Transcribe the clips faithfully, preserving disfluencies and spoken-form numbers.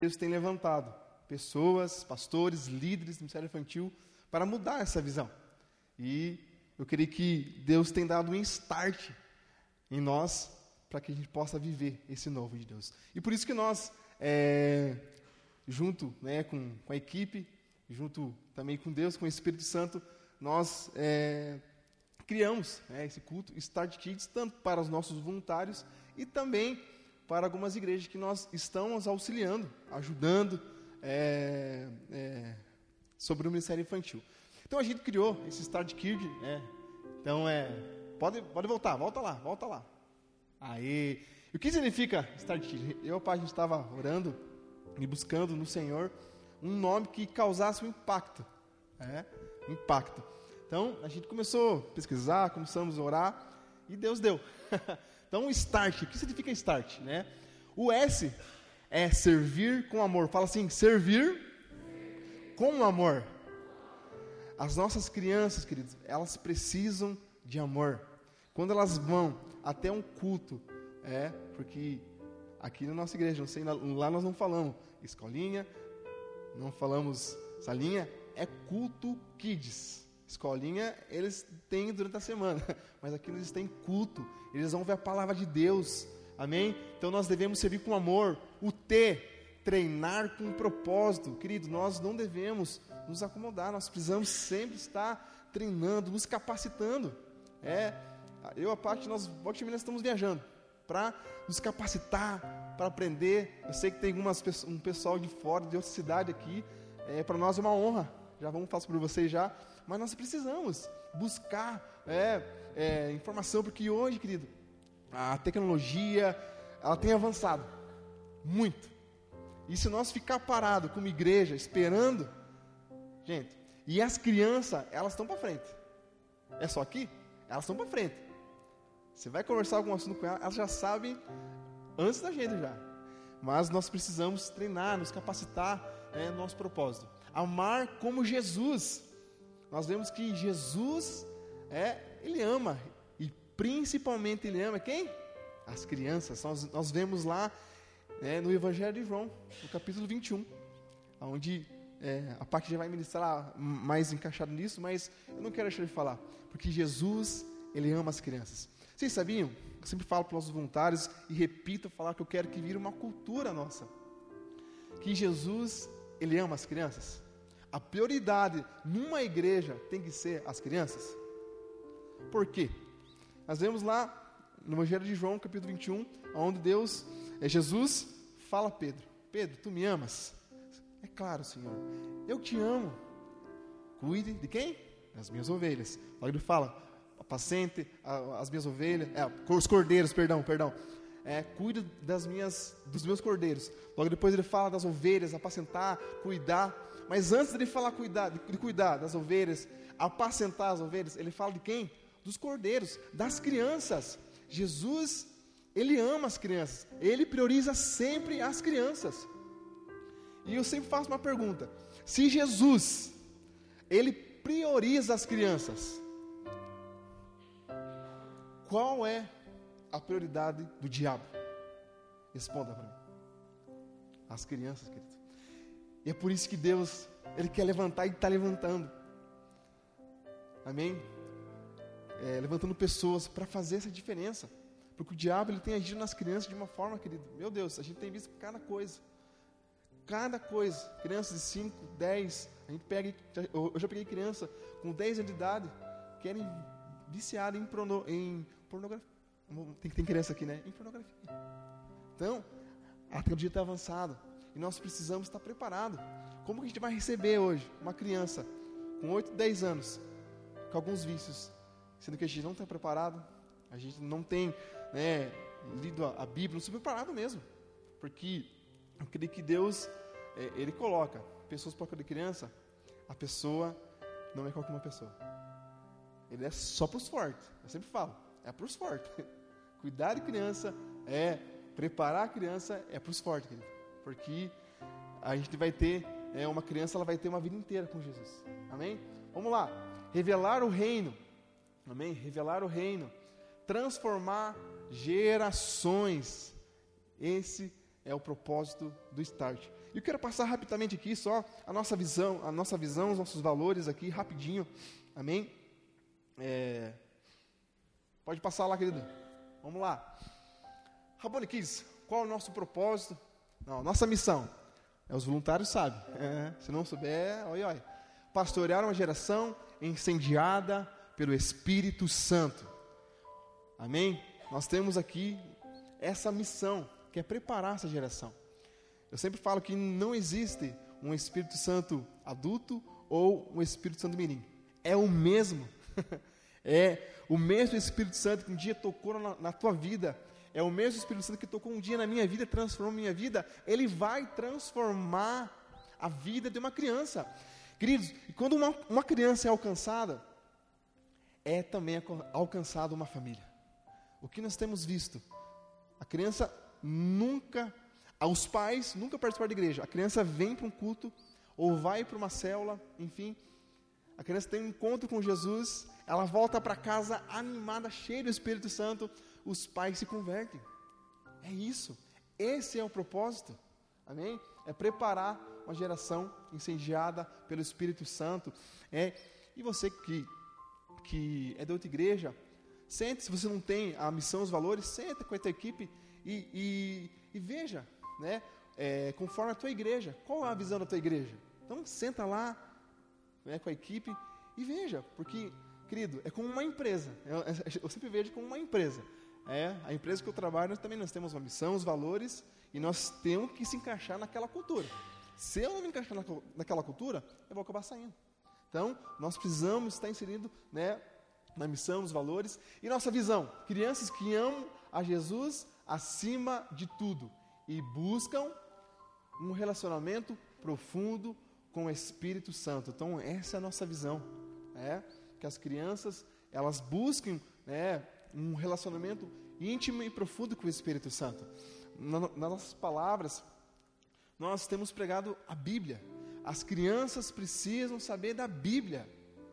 Deus tem levantado pessoas, pastores, líderes do Ministério Infantil para mudar essa visão. E eu creio que Deus tem dado um start em nós para que a gente possa viver esse novo de Deus. E por isso que nós, é, junto, né, com, com a equipe, junto também com Deus, com o Espírito Santo, nós é, criamos, né, esse culto Start Kids, tanto para os nossos voluntários e também para algumas igrejas que nós estamos auxiliando, ajudando é, é, sobre o Ministério Infantil. Então a gente criou esse Start Kids, né? Então é, pode, pode voltar, volta lá, volta lá. Aí, o que significa Start Kids? Eu, pai, a gente estava orando e buscando no Senhor um nome que causasse um impacto, né? Um impacto. Então a gente começou a pesquisar, começamos a orar e Deus deu. Então, start, o que significa start, né? O S é servir com amor. Fala assim, servir com amor. As nossas crianças, queridos, elas precisam de amor. Quando elas vão até um culto, é, porque aqui na nossa igreja, não sei, lá nós não falamos escolinha, não falamos salinha, é culto kids. Escolinha, eles têm durante a semana, mas aqui eles têm culto, eles vão ver a palavra de Deus, amém? Então nós devemos servir com amor. O T, treinar com propósito. Querido, nós não devemos nos acomodar, nós precisamos sempre estar treinando, nos capacitando. É, eu, a parte, nós, nós estamos viajando para nos capacitar, para aprender. Eu sei que tem algumas, um pessoal de fora, de outra cidade aqui, é, para nós é uma honra, já vamos falar para vocês já, mas nós precisamos buscar é, é, informação, porque hoje, querido, a tecnologia, ela tem avançado muito. E se nós ficar parado como igreja, esperando, gente, e as crianças, elas estão para frente. É só aqui? Elas estão para frente. Você vai conversar algum assunto com elas, elas já sabem antes da gente já. Mas nós precisamos treinar, nos capacitar, é nosso propósito. Amar como Jesus. Nós vemos que Jesus, é, Ele ama, e principalmente Ele ama quem? As crianças. Nós, nós vemos lá é, no Evangelho de João, no capítulo vinte e um, onde é, a parte já vai ministrar mais encaixado nisso, mas eu não quero deixar de falar, porque Jesus, Ele ama as crianças. Vocês sabiam? Eu sempre falo para os nossos voluntários e repito falar que eu quero que vire uma cultura nossa, que Jesus, Ele ama as crianças. A prioridade numa igreja tem que ser as crianças. Por quê? Nós vemos lá no Evangelho de João, capítulo vinte e um, onde Deus, é, Jesus fala a Pedro: Pedro, tu me amas? É claro, Senhor, eu te amo. Cuide de quem? Das minhas ovelhas. Logo ele fala: apacente as minhas ovelhas, é, os cordeiros, perdão, perdão. É, cuide das minhas, dos meus cordeiros. Logo depois ele fala das ovelhas, apacentar, cuidar. Mas antes de ele falar cuidar, de, de cuidar das ovelhas, apacentar as ovelhas, ele fala de quem? Dos cordeiros, das crianças. Jesus, Ele ama as crianças. Ele prioriza sempre as crianças. E eu sempre faço uma pergunta: se Jesus, Ele prioriza as crianças, qual é a prioridade do diabo? Responda para mim. As crianças, querido. E é por isso que Deus, Ele quer levantar e está levantando. Amém? É, levantando pessoas para fazer essa diferença. Porque o diabo, ele tem agido nas crianças de uma forma, querido, meu Deus, a gente tem visto cada coisa. Cada coisa. Crianças de cinco, dez, a gente pega, eu já peguei criança com dez anos de idade, querem viciada em, prono, em pornografia. Tem, tem criança aqui, né? Em pornografia. Então, a tecnologia está avançada. E nós precisamos estar preparados. Como que a gente vai receber hoje uma criança com oito, dez anos, com alguns vícios, sendo que a gente não está preparado, a gente não tem, né, lido a, a Bíblia, não se preparado mesmo. Porque eu creio que Deus, é, Ele coloca pessoas para cuidar de criança, a pessoa não é qualquer uma pessoa. Ele é só para os fortes. Eu sempre falo, é para os fortes. Cuidar de criança é preparar a criança, é para os fortes, querido. Porque a gente vai ter, é, uma criança, ela vai ter uma vida inteira com Jesus. Amém? Vamos lá. Revelar o reino. Amém? Revelar o reino. Transformar gerações. Esse é o propósito do Start. E eu quero passar rapidamente aqui só a nossa visão, a nossa visão, os nossos valores aqui, rapidinho. Amém? É... Pode passar lá, querido. Vamos lá. Rabboni Kids, qual é o nosso propósito? Não, nossa missão. É, os voluntários sabem. É, se não souber, oi, oi. Pastorear uma geração incendiada pelo Espírito Santo. Amém? Nós temos aqui essa missão, que é preparar essa geração. Eu sempre falo que não existe um Espírito Santo adulto ou um Espírito Santo menino. É o mesmo. É o mesmo Espírito Santo que um dia tocou na, na tua vida. É o mesmo Espírito Santo que tocou um dia na minha vida, transformou minha vida. Ele vai transformar a vida de uma criança. Queridos, quando uma, uma criança é alcançada, é também alcançada uma família. O que nós temos visto? A criança nunca... Os pais nunca participaram da igreja. A criança vem para um culto, ou vai para uma célula, enfim. A criança tem um encontro com Jesus, ela volta para casa animada, cheia do Espírito Santo, os pais se convertem. É isso. Esse é o propósito. Amém? É preparar uma geração incendiada pelo Espírito Santo. É, e você que, que é da outra igreja, sente, se você não tem a missão, os valores, senta com a tua equipe e, e, e veja, né, é, conforme a tua igreja, qual é a visão da tua igreja? Então, senta lá, né, com a equipe e veja, porque, querido, é como uma empresa. Eu, eu sempre vejo como uma empresa. É, a empresa que eu trabalho, nós também nós temos uma missão, os valores, e nós temos que se encaixar naquela cultura. Se eu não me encaixar na, naquela cultura, eu vou acabar saindo. Então, nós precisamos estar inseridos, né, na missão, os valores, e nossa visão, crianças que amam a Jesus acima de tudo, e buscam um relacionamento profundo com o Espírito Santo. Então, essa é a nossa visão, é, que as crianças, elas busquem, né, um relacionamento íntimo e profundo com o Espírito Santo. Na, nas nossas palavras, nós temos pregado a Bíblia. As crianças precisam saber da Bíblia.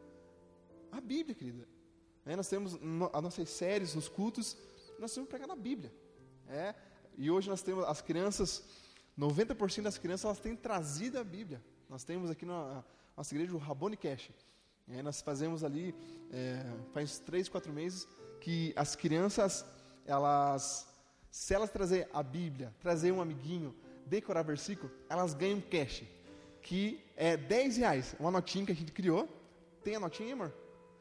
A Bíblia, querida. É, nós temos no, as nossas séries, nos cultos, nós temos pregado a Bíblia. É, e hoje nós temos as crianças, noventa por cento das crianças, elas têm trazido a Bíblia. Nós temos aqui na nossa igreja o Rabboni Cash. É, nós fazemos ali, é, faz três, quatro meses, que as crianças, elas, se elas trazer a Bíblia, trazer um amiguinho, decorar versículo, elas ganham cash, que é dez reais, uma notinha que a gente criou. Tem a notinha aí, amor?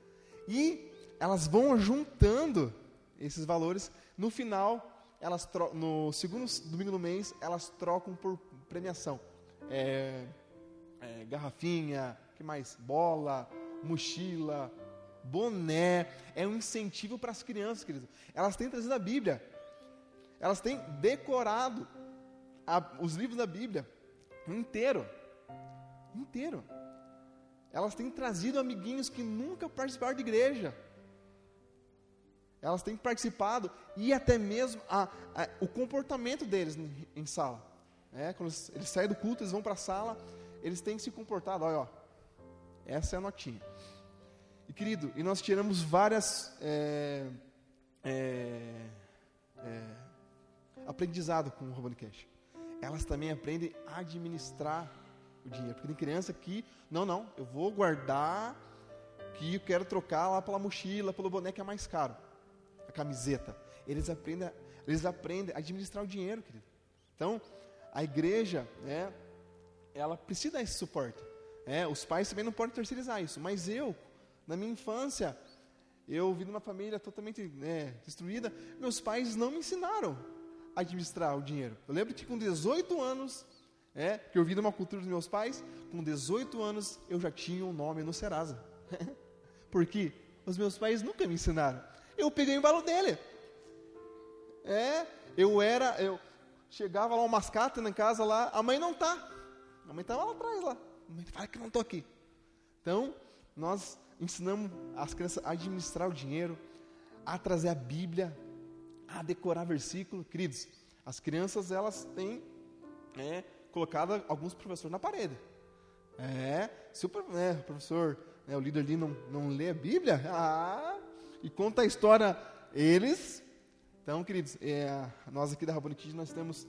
E elas vão juntando esses valores. No final, elas tro- no segundo domingo do mês, elas trocam por premiação. É, é, garrafinha, que mais? Bola, mochila, boné. É um incentivo para as crianças, querido. Elas têm trazido a Bíblia. Elas têm decorado a, os livros da Bíblia inteiro. Inteiro. Elas têm trazido amiguinhos que nunca participaram de igreja. Elas têm participado e até mesmo a, a, o comportamento deles em, em sala. É, quando eles, eles saem do culto, eles vão para a sala, eles têm se comportado. Olha, ó, essa é a notinha. E querido, e nós tiramos várias é, é, é, aprendizado com o Rabboni Cash. Elas também aprendem a administrar o dinheiro. Porque tem criança que, não, não, eu vou guardar, que eu quero trocar lá pela mochila, pelo boné que é mais caro. A camiseta. Eles aprendem, eles aprendem a administrar o dinheiro, querido. Então, a igreja, né, ela precisa dar esse suporte. É, os pais também não podem terceirizar isso. Mas eu, na minha infância, eu vim de uma família totalmente, né, destruída. Meus pais não me ensinaram a administrar o dinheiro. Eu lembro que com dezoito anos, é, que eu vim de uma cultura dos meus pais, com dezoito anos eu já tinha um nome no Serasa. Por quê? Os meus pais nunca me ensinaram. Eu peguei o embalo dele. É, eu era, eu chegava lá, um mascate na casa lá, a mãe não tá. A mãe estava lá atrás lá. A mãe fala que não estou aqui. Então, nós ensinamos as crianças a administrar o dinheiro, a trazer a Bíblia, a decorar versículo. Queridos, as crianças, elas têm, é, colocado alguns professores na parede. É, se o, é, o professor, né, o líder ali não, não lê a Bíblia, ah, e conta a história, eles... Então, queridos, é, nós aqui da Rabboni Kids, nós temos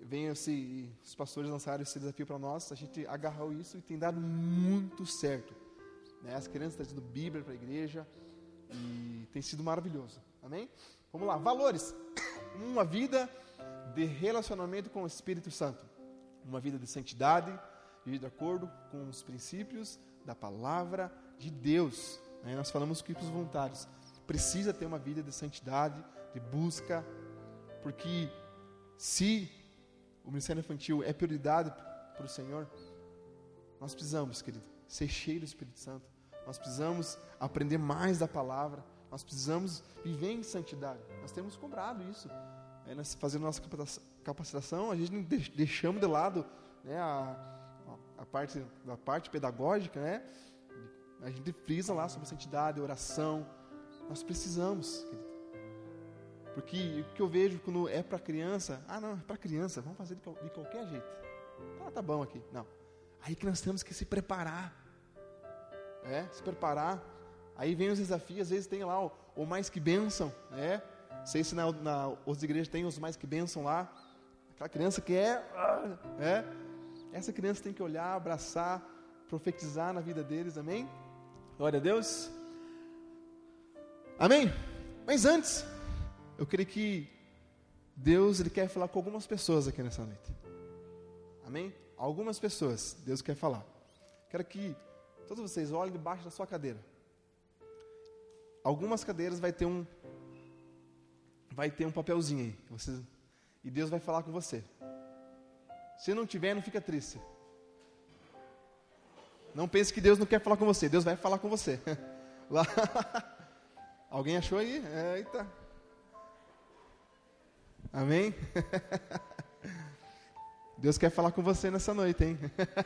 vem esse, os pastores lançaram esse desafio para nós, a gente agarrou isso e tem dado muito certo. Né? As crianças estão trazendo Bíblia para a igreja e tem sido maravilhoso. Amém? Vamos lá, valores. Uma vida de relacionamento com o Espírito Santo. Uma vida de santidade, de acordo com os princípios da palavra de Deus. Aí nós falamos que para os voluntários precisa ter uma vida de santidade, de busca, porque se o ministério infantil é prioridade para o Senhor, nós precisamos, querido, ser cheio do Espírito Santo. Nós precisamos aprender mais da palavra. Nós precisamos viver em santidade. Nós temos cobrado isso. É, nós fazendo nossa capacitação, a gente não deixamos de lado, né, a, a, parte, a parte pedagógica, né? A gente frisa lá sobre santidade, oração. Nós precisamos, querido. Porque o que eu vejo quando é para criança, ah não, é para criança, vamos fazer de, de qualquer jeito. Ah, tá bom aqui. Não. Aí que nós temos que se preparar. É, se preparar. Aí vem os desafios, às vezes tem lá o, o mais que bênção, né? Sei se na, na outras igrejas tem os mais que bênção lá. Aquela criança que é, é, essa criança tem que olhar, abraçar, profetizar na vida deles, amém? Glória a Deus. Amém? Mas antes, eu creio que Deus ele quer falar com algumas pessoas aqui nessa noite. Amém? Algumas pessoas, Deus quer falar. Quero que todos vocês olhem debaixo da sua cadeira. Algumas cadeiras vai ter um vai ter um papelzinho aí. Você, e Deus vai falar com você. Se não tiver, não fica triste. Não pense que Deus não quer falar com você. Deus vai falar com você. Lá. Alguém achou aí? Eita. Amém? Deus quer falar com você nessa noite, hein?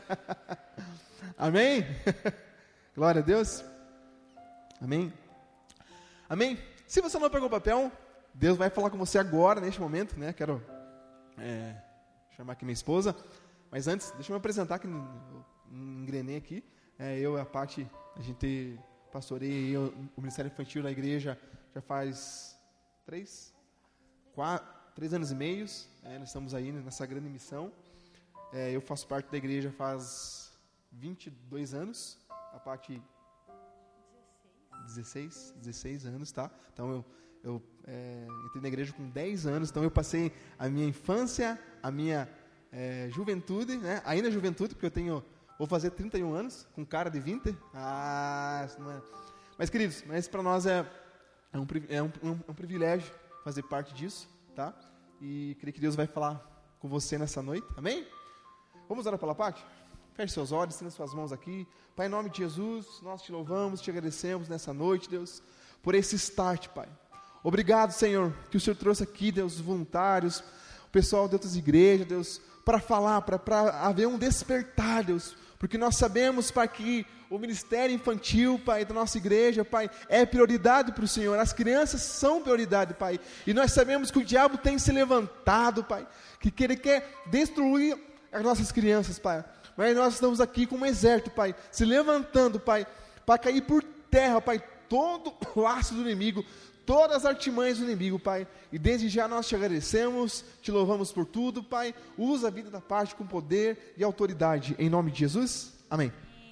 Amém? Glória a Deus. Amém? Amém? Se você não pegou o papel, Deus vai falar com você agora, neste momento, né? Quero é, chamar aqui minha esposa. Mas antes, deixa eu me apresentar, que eu engrenei aqui. É, eu e a Paty, a gente pastoreia o Ministério Infantil da igreja já faz três, quatro, três anos e meio. É, nós estamos aí nessa grande missão. É, eu faço parte da igreja faz vinte e dois anos. A Paty, dezesseis, dezesseis anos, tá? Então, eu, eu é, entrei na igreja com dez anos. Então, eu passei a minha infância, a minha é, juventude, né? Ainda juventude, porque eu tenho... Vou fazer trinta e um anos, com cara de vinte. Ah, isso não é... Mas, queridos, mas para nós é, é, um, é um, um, um privilégio fazer parte disso, tá? E creio que Deus vai falar com você nessa noite, amém? Vamos orar pela Paty? Feche seus olhos, estenda suas mãos aqui. Pai, em nome de Jesus, nós te louvamos, te agradecemos nessa noite, Deus, por esse start, Pai. Obrigado, Senhor, que o Senhor trouxe aqui, Deus, os voluntários, o pessoal de outras igrejas, Deus, para falar, para haver um despertar, Deus, porque nós sabemos, Pai, que o ministério infantil, Pai, da nossa igreja, Pai, é prioridade para o Senhor. As crianças são prioridade, Pai. E nós sabemos que o diabo tem se levantado, Pai, que ele quer destruir as nossas crianças, Pai. Mas nós estamos aqui com um exército, Pai, se levantando, Pai, para cair por terra, Pai, todo o laço do inimigo, todas as artimanhas do inimigo, Pai. E desde já nós te agradecemos, te louvamos por tudo, Pai. Usa a vida da Paty com poder e autoridade. Em nome de Jesus, amém.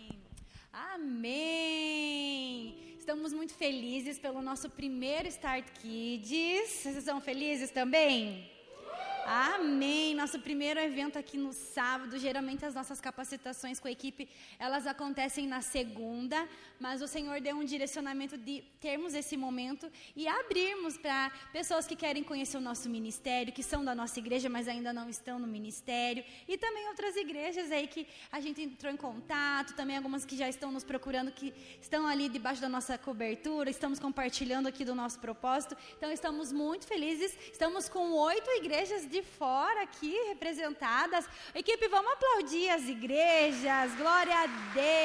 Amém. Estamos muito felizes pelo nosso primeiro Start Kids. Vocês estão felizes também? Amém, nosso primeiro evento aqui no sábado. Geralmente as nossas capacitações com a equipe, elas acontecem na segunda, mas o Senhor deu um direcionamento de termos esse momento e abrirmos para pessoas que querem conhecer o nosso ministério, que são da nossa igreja, mas ainda não estão no ministério, e também outras igrejas aí que a gente entrou em contato, também algumas que já estão nos procurando, que estão ali debaixo da nossa cobertura, estamos compartilhando aqui do nosso propósito. Então estamos muito felizes, estamos com oito igrejas de fora aqui representadas. Equipe, vamos aplaudir as igrejas. Glória a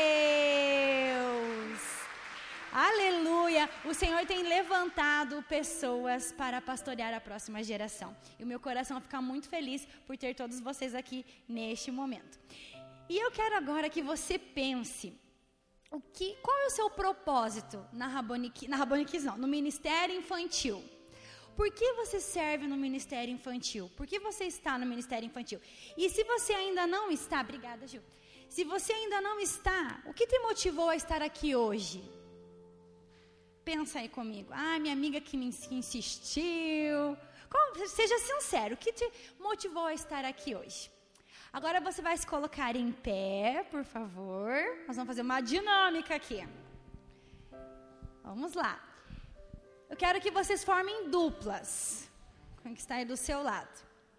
Deus. Aleluia. O Senhor tem levantado pessoas para pastorear a próxima geração. E o meu coração fica muito feliz por ter todos vocês aqui neste momento. E eu quero agora que você pense o que, qual é o seu propósito na Rabone, na Rabone Kids, não, no Ministério Infantil. O por que você serve no ministério infantil? Por que você está no ministério infantil? E se você ainda não está, obrigada, Gil. Se você ainda não está, o que te motivou a estar aqui hoje? Pensa aí comigo. Ah, minha amiga que me insistiu. Como, seja sincero, o que te motivou a estar aqui hoje? Agora você vai se colocar em pé, por favor. Nós vamos fazer uma dinâmica aqui. Vamos lá. Eu quero que vocês formem duplas. Quem que está aí do seu lado?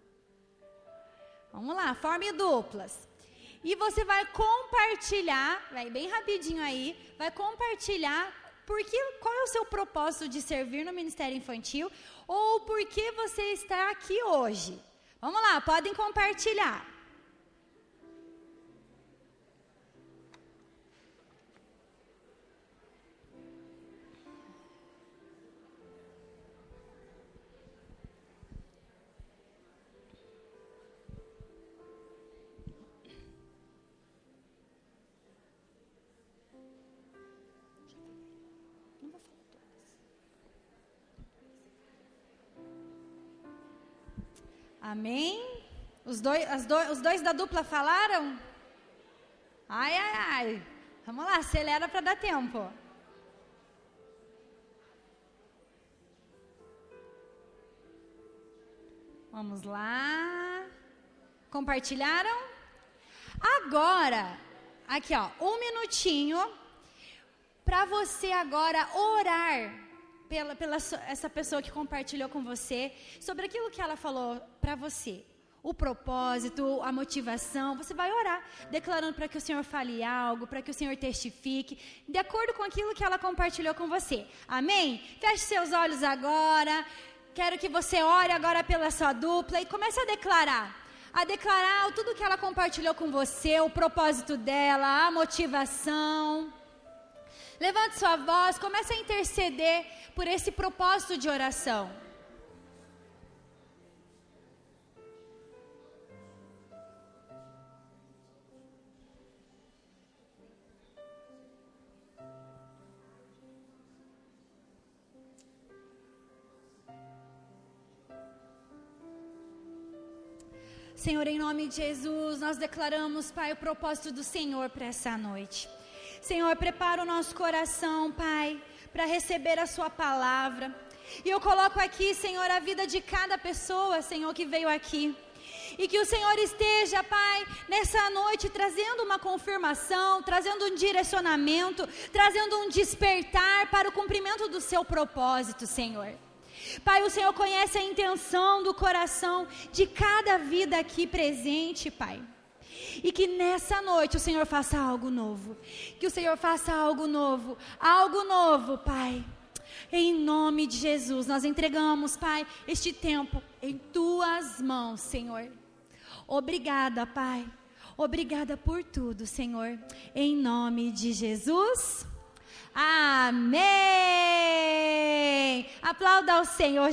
Vamos lá, forme duplas. E você vai compartilhar, vai bem rapidinho aí, vai compartilhar porque, qual é o seu propósito de servir no Ministério Infantil ou por que você está aqui hoje. Vamos lá, podem compartilhar. Amém? Os dois, as do, os dois da dupla falaram? Ai, ai, ai. Vamos lá, acelera para dar tempo. Vamos lá. Compartilharam? Agora, aqui ó, um minutinho para você agora orar Pela, pela essa pessoa que compartilhou com você, sobre aquilo que ela falou para você. O propósito, a motivação, você vai orar, declarando para que o Senhor fale algo, para que o Senhor testifique, de acordo com aquilo que ela compartilhou com você. Amém? Feche seus olhos agora, quero que você ore agora pela sua dupla e comece a declarar. A declarar tudo que ela compartilhou com você, o propósito dela, a motivação. Levante sua voz, comece a interceder por esse propósito de oração. Senhor, em nome de Jesus, nós declaramos, Pai, o propósito do Senhor para essa noite. Senhor, prepara o nosso coração, Pai, para receber a sua palavra. E eu coloco aqui, Senhor, a vida de cada pessoa, Senhor, que veio aqui. E que o Senhor esteja, Pai, nessa noite trazendo uma confirmação, trazendo um direcionamento, trazendo um despertar para o cumprimento do seu propósito, Senhor. Pai, o Senhor conhece a intenção do coração de cada vida aqui presente, Pai. E que nessa noite o Senhor faça algo novo. Que o Senhor faça algo novo. Algo novo, Pai. Em nome de Jesus, nós entregamos, Pai, este tempo em Tuas mãos, Senhor. Obrigada, Pai. Obrigada por tudo, Senhor. Em nome de Jesus. Amém. Aplauda ao Senhor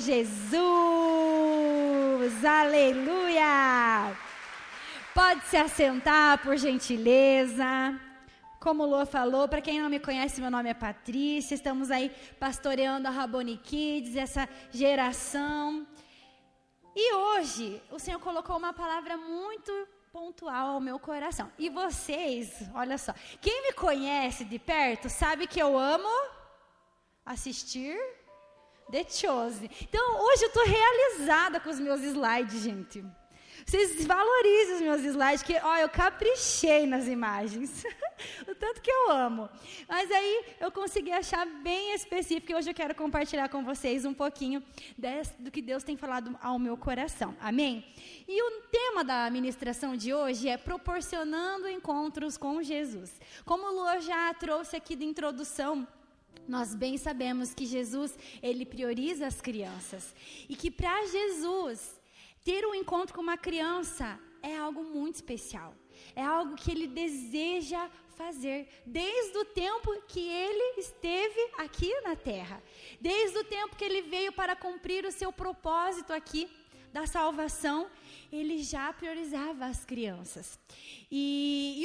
Jesus. Aleluia. Pode se assentar, por gentileza. Como o Lô falou, para quem não me conhece, meu nome é Patrícia. Estamos aí pastoreando a Rabboni Kids, essa geração. E hoje, o Senhor colocou uma palavra muito pontual ao meu coração. E vocês, olha só, quem me conhece de perto sabe que eu amo assistir The Chosen. Então, hoje eu estou realizada com os meus slides, gente. Vocês valorizem os meus slides, que ó, eu caprichei nas imagens. O tanto que eu amo. Mas aí eu consegui achar bem específico. E hoje eu quero compartilhar com vocês um pouquinho desse, do que Deus tem falado ao meu coração. Amém? E o tema da ministração de hoje é proporcionando encontros com Jesus. Como o Lu já trouxe aqui de introdução, nós bem sabemos que Jesus, ele prioriza as crianças. E que para Jesus, ter um encontro com uma criança é algo muito especial. É algo que ele deseja fazer desde o tempo que ele esteve aqui na terra. Desde o tempo que ele veio para cumprir o seu propósito aqui da salvação, ele já priorizava as crianças. E, e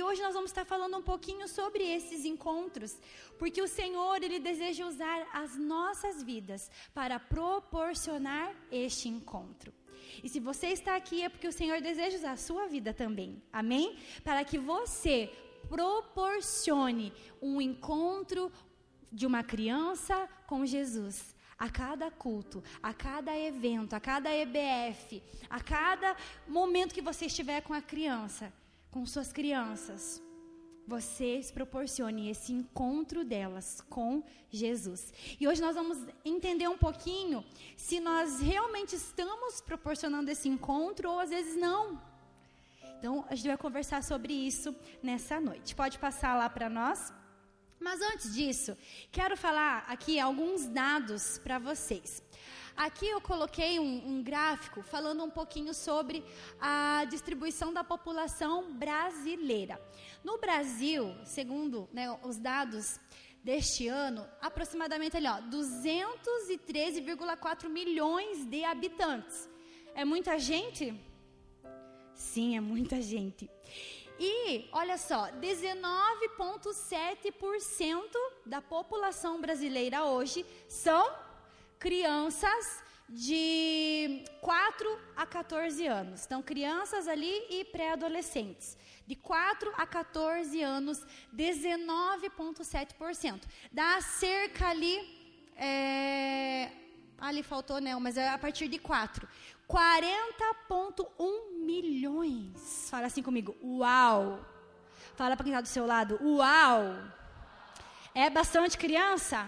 E hoje nós vamos estar falando um pouquinho sobre esses encontros, porque o Senhor, Ele deseja usar as nossas vidas para proporcionar este encontro. E se você está aqui é porque o Senhor deseja usar a sua vida também, amém? Para que você proporcione um encontro de uma criança com Jesus. A cada culto, a cada evento, a cada E B F, a cada momento que você estiver com a criança, com suas crianças, vocês proporcionem esse encontro delas com Jesus. E hoje nós vamos entender um pouquinho se nós realmente estamos proporcionando esse encontro ou às vezes não. Então, a gente vai conversar sobre isso nessa noite. Pode passar lá para nós? Mas antes disso, quero falar aqui alguns dados para vocês. Aqui eu coloquei um, um gráfico falando um pouquinho sobre a distribuição da população brasileira. No Brasil, segundo, né, os dados deste ano, aproximadamente ali, ó, duzentos e treze vírgula quatro milhões de habitantes. É muita gente? Sim, é muita gente. E, olha só, dezenove vírgula sete por cento da população brasileira hoje são crianças de quatro a quatorze anos. Então, crianças ali e pré-adolescentes. De quatro a quatorze anos, dezenove vírgula sete por cento. Dá cerca ali, é, ali faltou, né, mas é a partir de quatro. quarenta vírgula um milhões. Fala assim comigo, uau. Fala para quem está do seu lado, uau. É bastante criança?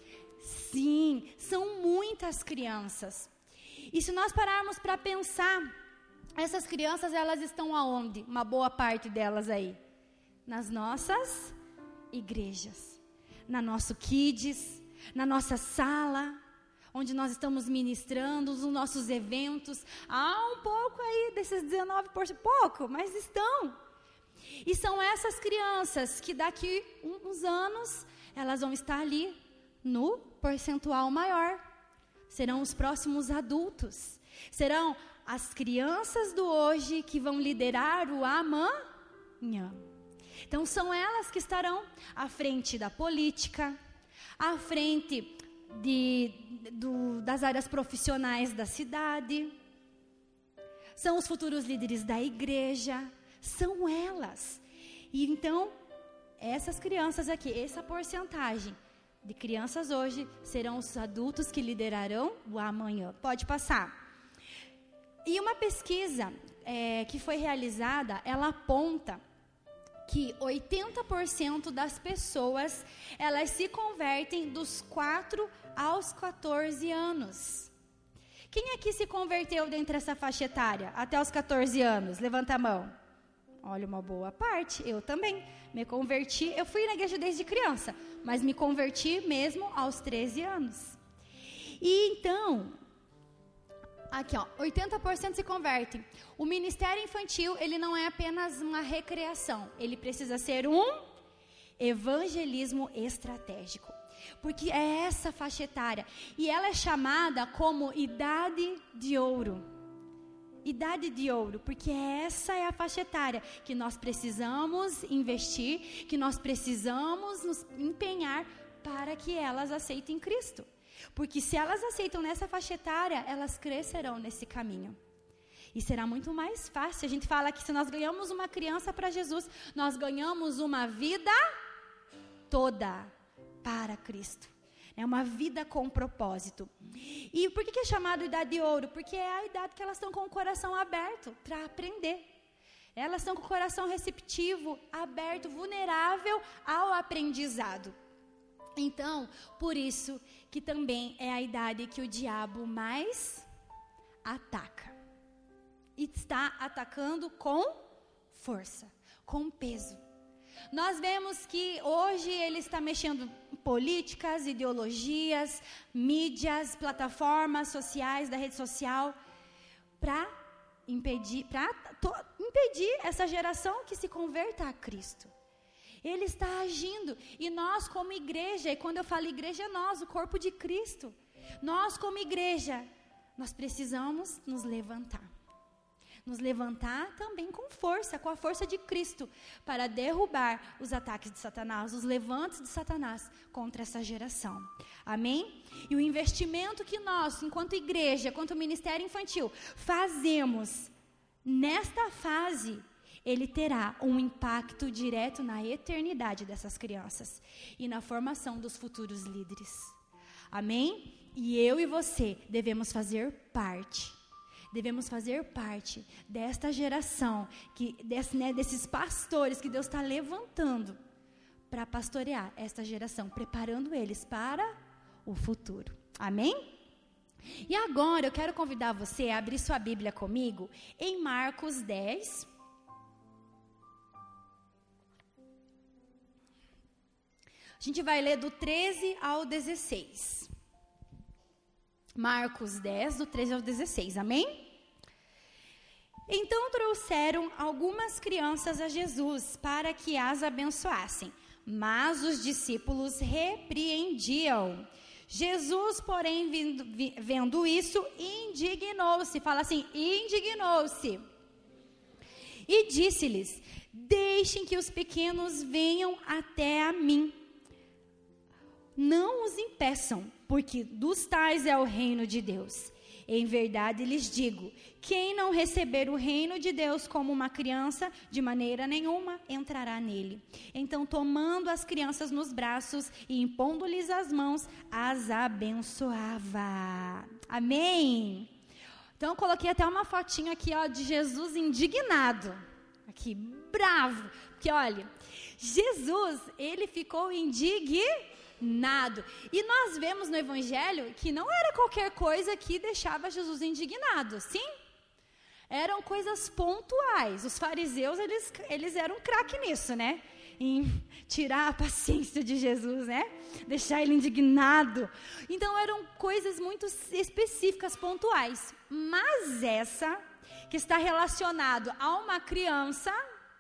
Sim, são muitas crianças. E se nós pararmos para pensar, essas crianças, elas estão aonde? Uma boa parte delas aí. Nas nossas igrejas. Na nosso kids, na nossa sala, onde nós estamos ministrando, nos nossos eventos. Há um pouco aí desses dezenove por cento, pouco, mas estão. E são essas crianças que daqui uns anos, elas vão estar ali no percentual maior. Serão os próximos adultos. Serão as crianças do hoje que vão liderar o amanhã. Então, são elas que estarão à frente da política, à frente De, do, das áreas profissionais da cidade, são os futuros líderes da igreja, são elas. E então, essas crianças aqui, essa porcentagem de crianças hoje, serão os adultos que liderarão o amanhã. Pode passar. E uma pesquisa é, que foi realizada, ela aponta que oitenta por cento das pessoas, elas se convertem dos quatro aos quatorze anos. Quem aqui se converteu dentro dessa faixa etária, até os quatorze anos? Levanta a mão. Olha, uma boa parte, eu também. Me converti, eu fui na igreja desde criança, mas me converti mesmo aos treze anos. E então, aqui ó, oitenta por cento se convertem. O ministério infantil, ele não é apenas uma recreação, ele precisa ser um evangelismo estratégico. Porque é essa faixa etária, e ela é chamada como idade de ouro. Idade de ouro, porque essa é a faixa etária que nós precisamos investir, que nós precisamos nos empenhar para que elas aceitem Cristo. Porque se elas aceitam nessa faixa etária, elas crescerão nesse caminho. E será muito mais fácil. A gente fala que se nós ganhamos uma criança para Jesus, nós ganhamos uma vida toda para Cristo. É uma vida com propósito. E por que, que é chamado idade de ouro? Porque é a idade que elas estão com o coração aberto para aprender. Elas estão com o coração receptivo, aberto, vulnerável ao aprendizado. Então, por isso que também é a idade que o diabo mais ataca. E está atacando com força, com peso. Nós vemos que hoje ele está mexendo em políticas, ideologias, mídias, plataformas sociais, da rede social, para impedir, para impedir essa geração que se converta a Cristo. Ele está agindo, e nós como igreja, e quando eu falo igreja é nós, o corpo de Cristo, nós como igreja, nós precisamos nos levantar. nos levantar também com força, com a força de Cristo, para derrubar os ataques de Satanás, os levantes de Satanás contra essa geração. Amém? E o investimento que nós, enquanto igreja, enquanto ministério infantil, fazemos nesta fase, ele terá um impacto direto na eternidade dessas crianças e na formação dos futuros líderes. Amém? E eu e você devemos fazer parte. Devemos fazer parte desta geração, que, desse, né, desses pastores que Deus está levantando para pastorear esta geração, preparando eles para o futuro. Amém? E agora eu quero convidar você a abrir sua Bíblia comigo em Marcos dez. A gente vai ler do treze ao dezesseis. Marcos dez, do treze ao dezesseis, amém? Então trouxeram algumas crianças a Jesus para que as abençoassem, mas os discípulos repreendiam. Jesus, porém, vendo, vendo isso, indignou-se, fala assim, indignou-se, e disse-lhes, deixem que os pequenos venham até a mim. Não os impeçam, porque dos tais é o reino de Deus. Em verdade lhes digo, quem não receber o reino de Deus como uma criança, de maneira nenhuma entrará nele. Então, tomando as crianças nos braços e impondo-lhes as mãos, as abençoava. Amém? Então, eu coloquei até uma fotinha aqui, ó, de Jesus indignado. Aqui, bravo. Porque, olha, Jesus, ele ficou indignado. Nada. E nós vemos no Evangelho que não era qualquer coisa que deixava Jesus indignado, sim? Eram coisas pontuais. Os fariseus, eles, eles eram craque nisso, né? Em tirar a paciência de Jesus, né? Deixar ele indignado. Então, eram coisas muito específicas, pontuais. Mas essa, que está relacionado a uma criança,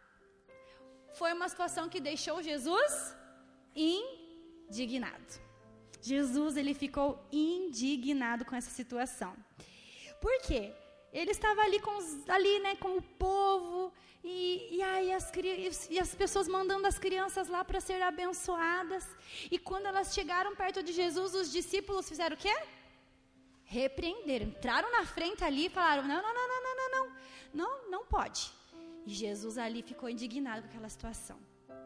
foi uma situação que deixou Jesus indignado. Indignado. Jesus, ele ficou indignado com essa situação. Por quê? Ele estava ali com, os, ali, né, com o povo, e, e aí as, e as pessoas mandando as crianças lá para serem abençoadas. E quando elas chegaram perto de Jesus, os discípulos fizeram o quê? Repreenderam. Entraram na frente ali e falaram, não, não, não, não, não, não, não, não, não pode. E Jesus ali ficou indignado com aquela situação.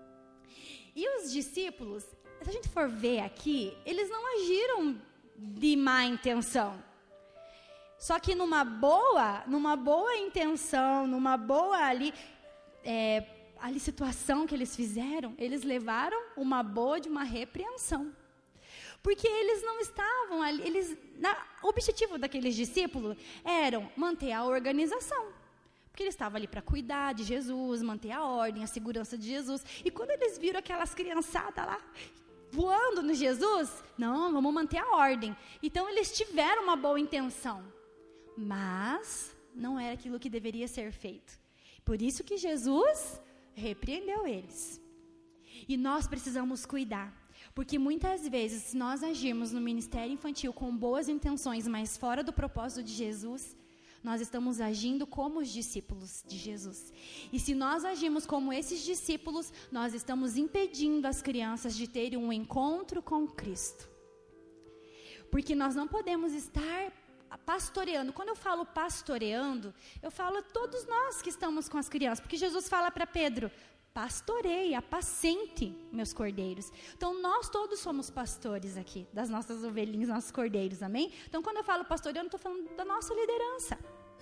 E os discípulos, se a gente for ver aqui, eles não agiram de má intenção. Só que numa boa, numa boa intenção, numa boa ali, é, ali situação que eles fizeram, eles levaram uma boa de uma repreensão. Porque eles não estavam ali, eles, na, o objetivo daqueles discípulos era manter a organização. Porque eles estavam ali para cuidar de Jesus, manter a ordem, a segurança de Jesus. E quando eles viram aquelas criançadas lá, voando no Jesus, não, vamos manter a ordem. Então, eles tiveram uma boa intenção, mas não era aquilo que deveria ser feito. Por isso que Jesus repreendeu eles. E nós precisamos cuidar, porque muitas vezes, se nós agirmos no ministério infantil com boas intenções, mas fora do propósito de Jesus, nós estamos agindo como os discípulos de Jesus. E se nós agimos como esses discípulos, nós estamos impedindo as crianças de terem um encontro com Cristo. Porque nós não podemos estar pastoreando. Quando eu falo pastoreando, eu falo a todos nós que estamos com as crianças. Porque Jesus fala para Pedro, pastoreie, apacente meus cordeiros. Então, nós todos somos pastores aqui, das nossas ovelhinhas, nossos cordeiros, amém? Então, quando eu falo pastoreando, eu estou falando da nossa liderança.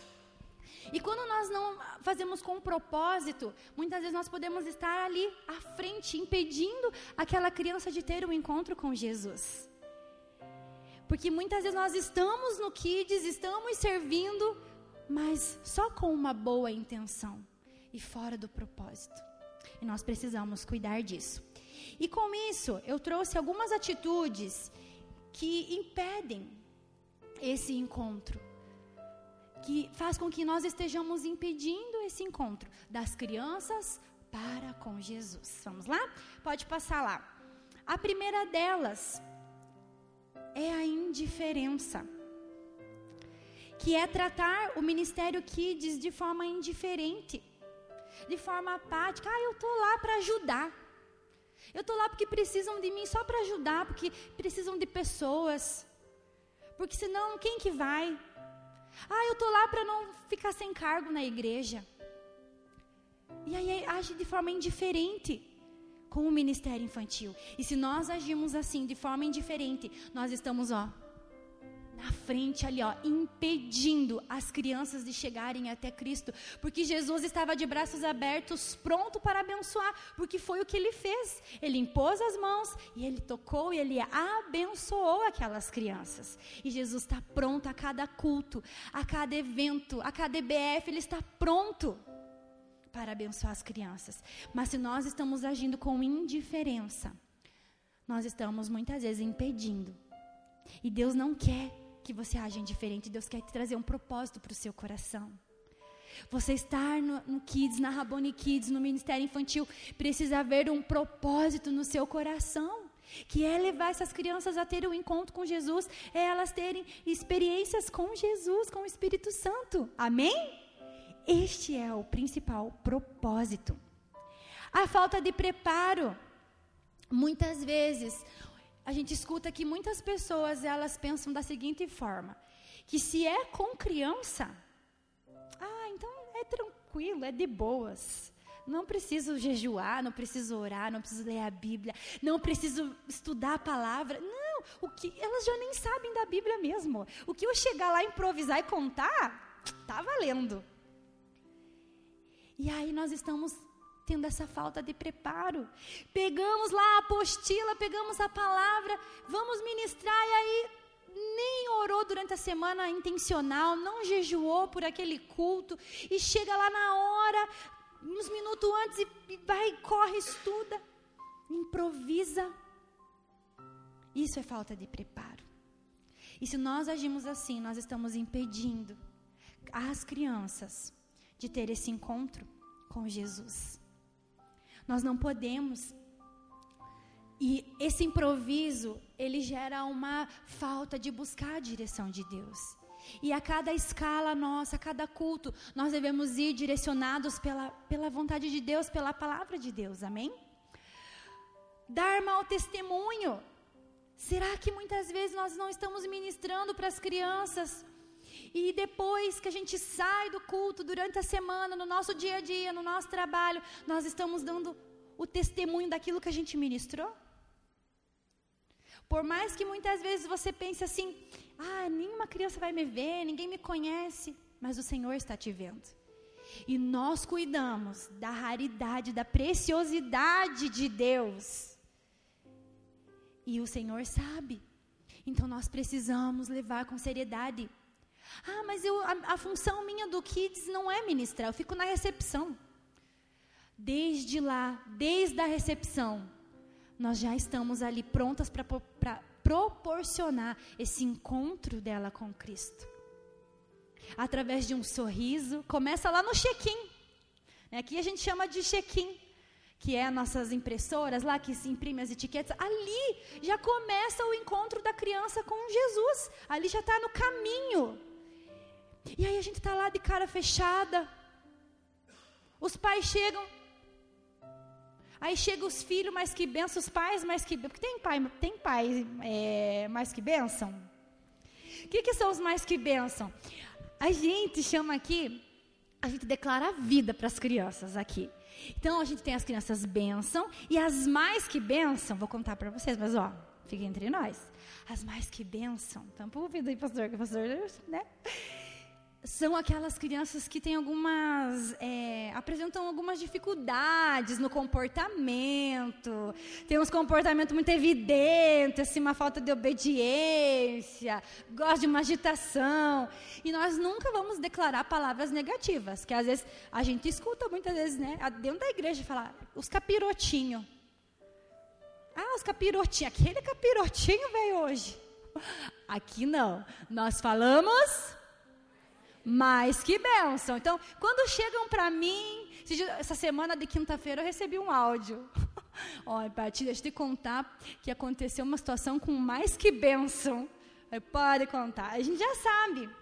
E quando nós não fazemos com propósito, muitas vezes nós podemos estar ali à frente, impedindo aquela criança de ter um encontro com Jesus. Porque muitas vezes nós estamos no Kids, estamos servindo, mas só com uma boa intenção e fora do propósito. E nós precisamos cuidar disso. E com isso, eu trouxe algumas atitudes que impedem esse encontro, que faz com que nós estejamos impedindo esse encontro das crianças para com Jesus. Vamos lá? Pode passar lá. A primeira delas é a indiferença. que é tratar o Ministério Kids de forma indiferente, de forma apática. Ah, eu estou lá para ajudar. Eu estou lá porque precisam de mim, só para ajudar, porque precisam de pessoas. Porque senão, quem que vai? Ah, eu estou lá para não ficar sem cargo na igreja. E aí age de forma indiferente com o ministério infantil. E se nós agimos assim, de forma indiferente, nós estamos, ó, na frente ali, ó, impedindo as crianças de chegarem até Cristo. Porque Jesus estava de braços abertos, pronto para abençoar, porque foi o que ele fez. Ele impôs as mãos, e ele tocou, e ele abençoou aquelas crianças. E Jesus está pronto a cada culto, a cada evento, a cada E B F, ele está pronto para abençoar as crianças. Mas se nós estamos agindo com indiferença, nós estamos muitas vezes impedindo. E Deus não quer que você haja indiferente. Deus quer te trazer um propósito para o seu coração. Você estar no, no Kids, na Rabone Kids, no Ministério Infantil, precisa haver um propósito no seu coração, que é levar essas crianças a terem um encontro com Jesus, é elas terem experiências com Jesus, com o Espírito Santo. Amém? Este é o principal propósito. A falta de preparo. Muitas vezes, a gente escuta que muitas pessoas, elas pensam da seguinte forma, que se é com criança, ah, então é tranquilo, é de boas. Não preciso jejuar, não preciso orar, não preciso ler a Bíblia, não preciso estudar a palavra. Não, o que, elas já nem sabem da Bíblia mesmo. O que eu chegar lá, improvisar e contar, tá valendo. E aí nós estamos tendo essa falta de preparo. Pegamos lá a apostila, pegamos a palavra, vamos ministrar, e aí nem orou durante a semana intencional, não jejuou por aquele culto, e chega lá na hora, uns minutos antes, e vai, corre, estuda, improvisa. Isso é falta de preparo. E se nós agimos assim, nós estamos impedindo as crianças de ter esse encontro com Jesus. Nós não podemos. E esse improviso, ele gera uma falta de buscar a direção de Deus. E a cada escala nossa, a cada culto, nós devemos ir direcionados pela, pela vontade de Deus, pela palavra de Deus, amém? Dar mau testemunho. Será que muitas vezes nós não estamos ministrando para as crianças, e depois que a gente sai do culto, durante a semana, no nosso dia a dia, no nosso trabalho, nós estamos dando o testemunho daquilo que a gente ministrou? Por mais que muitas vezes você pense assim, ah, nenhuma criança vai me ver, ninguém me conhece, mas o Senhor está te vendo. E nós cuidamos da raridade, da preciosidade de Deus. E o Senhor sabe. Então nós precisamos levar com seriedade. Ah, mas eu, a, a função minha do Kids não é ministrar, eu fico na recepção. Desde lá, desde a recepção, nós já estamos ali prontas para proporcionar esse encontro dela com Cristo. Através de um sorriso, começa lá no check-in. Aqui a gente chama de check-in, que é nossas impressoras lá que se imprimem as etiquetas. Ali já começa o encontro da criança com Jesus. Ali já está no caminho. E aí a gente está lá de cara fechada. Os pais chegam. Aí chegam os filhos, mais que bênção, os pais, mais que bênção. Porque tem pai, tem pai é, mais que bênção? O que, que são os mais que bênção? A gente chama aqui, a gente declara a vida para as crianças aqui. Então a gente tem as crianças bênção e as mais que bênção, vou contar para vocês, mas ó, fiquem entre nós. As mais que bênção, tampa o ouvido aí, pastor, que pastor, né? São aquelas crianças que têm algumas, é, apresentam algumas dificuldades no comportamento, tem uns comportamentos muito evidentes, assim, uma falta de obediência, gosta de uma agitação, e nós nunca vamos declarar palavras negativas, que às vezes a gente escuta muitas vezes, né, dentro da igreja, falar, os capirotinhos. Ah, os capirotinhos, aquele capirotinho veio hoje. Aqui não, nós falamos mais que bênção. Então, quando chegam para mim, essa semana de quinta-feira eu recebi um áudio. Olha, Paty, deixa eu te contar que aconteceu uma situação com mais que bênção. Aí, pode contar. A gente já sabe.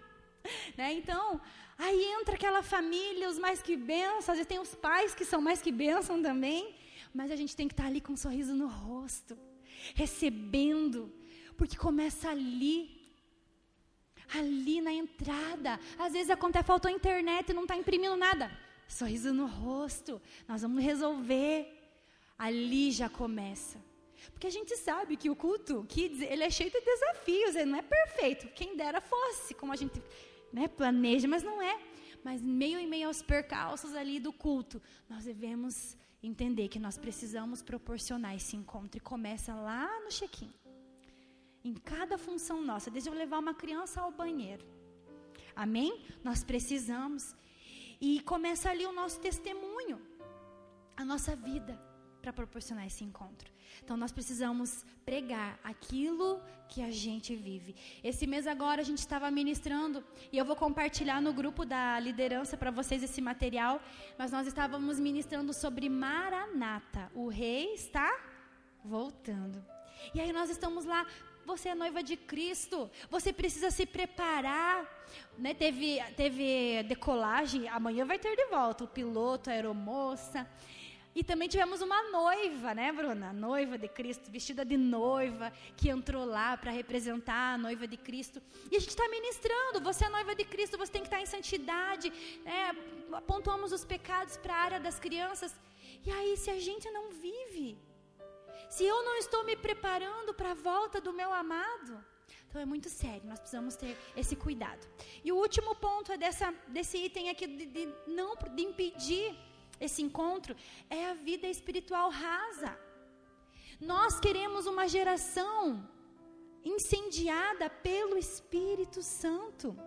Né? Então, aí entra aquela família, os mais que bênção, às vezes tem os pais que são mais que bênção também, mas a gente tem que estar ali com um sorriso no rosto, recebendo, porque começa ali, ali na entrada. Às vezes acontece, faltou internet e não está imprimindo nada, sorriso no rosto, nós vamos resolver, ali já começa. Porque a gente sabe que o culto Kids, ele é cheio de desafios, ele não é perfeito, quem dera fosse, como a gente, né, planeja, mas não é. Mas meio em meio aos percalços ali do culto, nós devemos entender que nós precisamos proporcionar esse encontro, e começa lá no check-in. Em cada função nossa, desde eu levar uma criança ao banheiro, amém? Nós precisamos, e começa ali o nosso testemunho, a nossa vida, para proporcionar esse encontro. Então nós precisamos pregar aquilo que a gente vive. Esse mês agora a gente estava ministrando, e eu vou compartilhar no grupo da liderança para vocês esse material, mas nós estávamos ministrando sobre Maranata, o rei está voltando. E aí nós estamos lá, você é noiva de Cristo, você precisa se preparar, né? teve, teve decolagem, amanhã vai ter de volta o piloto, a aeromoça. E também tivemos uma noiva, né, Bruna? Noiva de Cristo, vestida de noiva, que entrou lá para representar a noiva de Cristo. E a gente está ministrando, você é noiva de Cristo, você tem que estar em santidade. Né? Apontamos os pecados para a área das crianças. E aí, se a gente não vive, se eu não estou me preparando para a volta do meu amado, então é muito sério, nós precisamos ter esse cuidado. E o último ponto é dessa, desse item aqui, de, de, não, de impedir esse encontro, é a vida espiritual rasa. Nós queremos uma geração incendiada pelo Espírito Santo.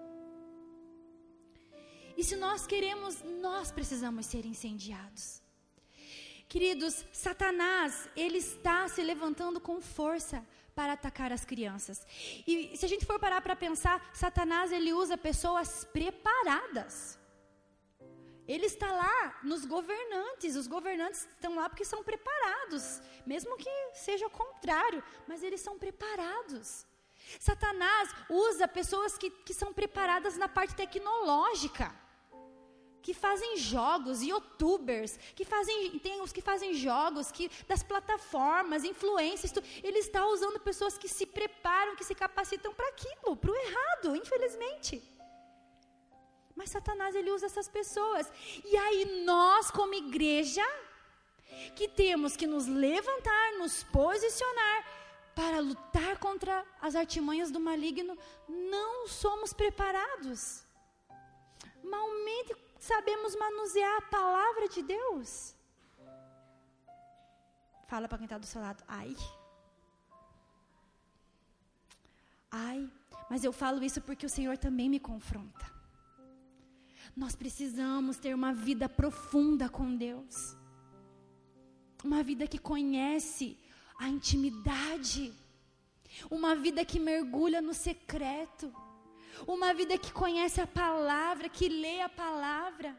E se nós queremos, nós precisamos ser incendiados. Queridos, Satanás, ele está se levantando com força para atacar as crianças. E se a gente for parar para pensar, Satanás, ele usa pessoas preparadas. Ele está lá nos governantes, os governantes estão lá porque são preparados, mesmo que seja o contrário, mas eles são preparados. Satanás usa pessoas que, que são preparadas na parte tecnológica, que fazem jogos, youtubers, que fazem, tem os que fazem jogos, que, das plataformas, influências, tu, ele está usando pessoas que se preparam, que se capacitam para aquilo, para o errado, infelizmente. Mas Satanás, ele usa essas pessoas. E aí nós, como igreja, que temos que nos levantar, nos posicionar para lutar contra as artimanhas do maligno, não somos preparados. Malmente sabemos manusear a palavra de Deus. Fala para quem está do seu lado, ai. Ai, mas eu falo isso porque o Senhor também me confronta. Nós precisamos ter uma vida profunda com Deus. Uma vida que conhece a intimidade. Uma vida que mergulha no secreto. Uma vida que conhece a palavra, que lê a palavra.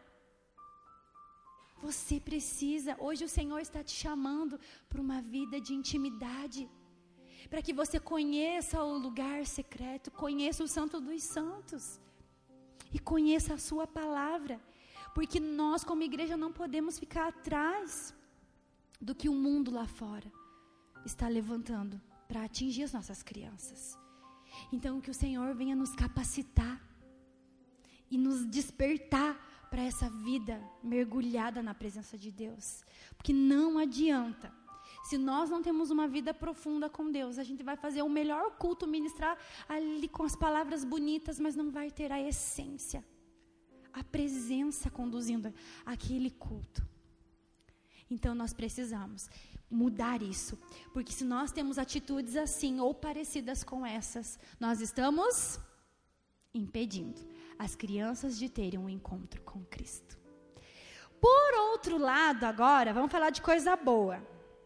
Você precisa, hoje o Senhor está te chamando para uma vida de intimidade. Para que você conheça o lugar secreto, conheça o Santo dos Santos. E conheça a sua palavra, porque nós como igreja não podemos ficar atrás do que o mundo lá fora está levantando para atingir as nossas crianças. Então que o Senhor venha nos capacitar e nos despertar para essa vida mergulhada na presença de Deus, porque não adianta. Se nós não temos uma vida profunda com Deus, a gente vai fazer o melhor culto, ministrar ali com as palavras bonitas, mas não vai ter a essência, a presença conduzindo aquele culto. Então nós precisamos mudar isso, porque se nós temos atitudes assim ou parecidas com essas, nós estamos impedindo as crianças de terem um encontro com Cristo. Por outro lado, agora, vamos falar de coisa boa.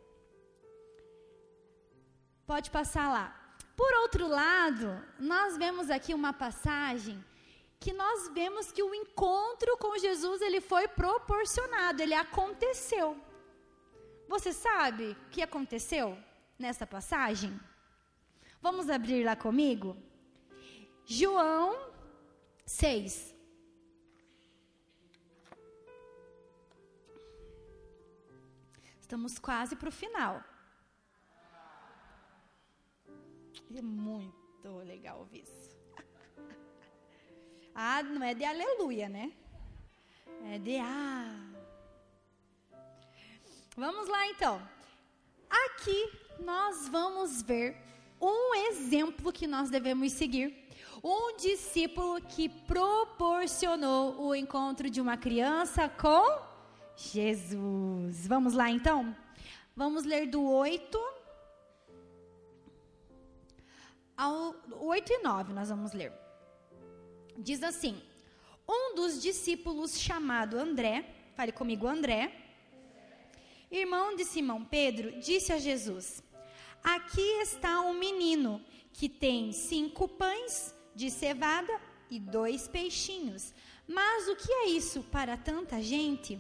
Pode passar lá. Por outro lado, nós vemos aqui uma passagem que nós vemos que o encontro com Jesus, ele foi proporcionado, ele aconteceu. Você sabe o que aconteceu nessa passagem? Vamos abrir lá comigo? João, seis. Estamos quase para o final. É muito legal ouvir isso. Ah, não é de aleluia, né? É de ah. Vamos lá, então. Aqui nós vamos ver um exemplo que nós devemos seguir. Um discípulo que proporcionou o encontro de uma criança com Jesus. Vamos lá, então? Vamos ler do oito ao oito e nove, nós vamos ler. Diz assim: um dos discípulos chamado André, fale comigo, André, irmão de Simão Pedro, disse a Jesus: aqui está um menino que tem cinco pães de cevada e dois peixinhos. Mas o que é isso para tanta gente?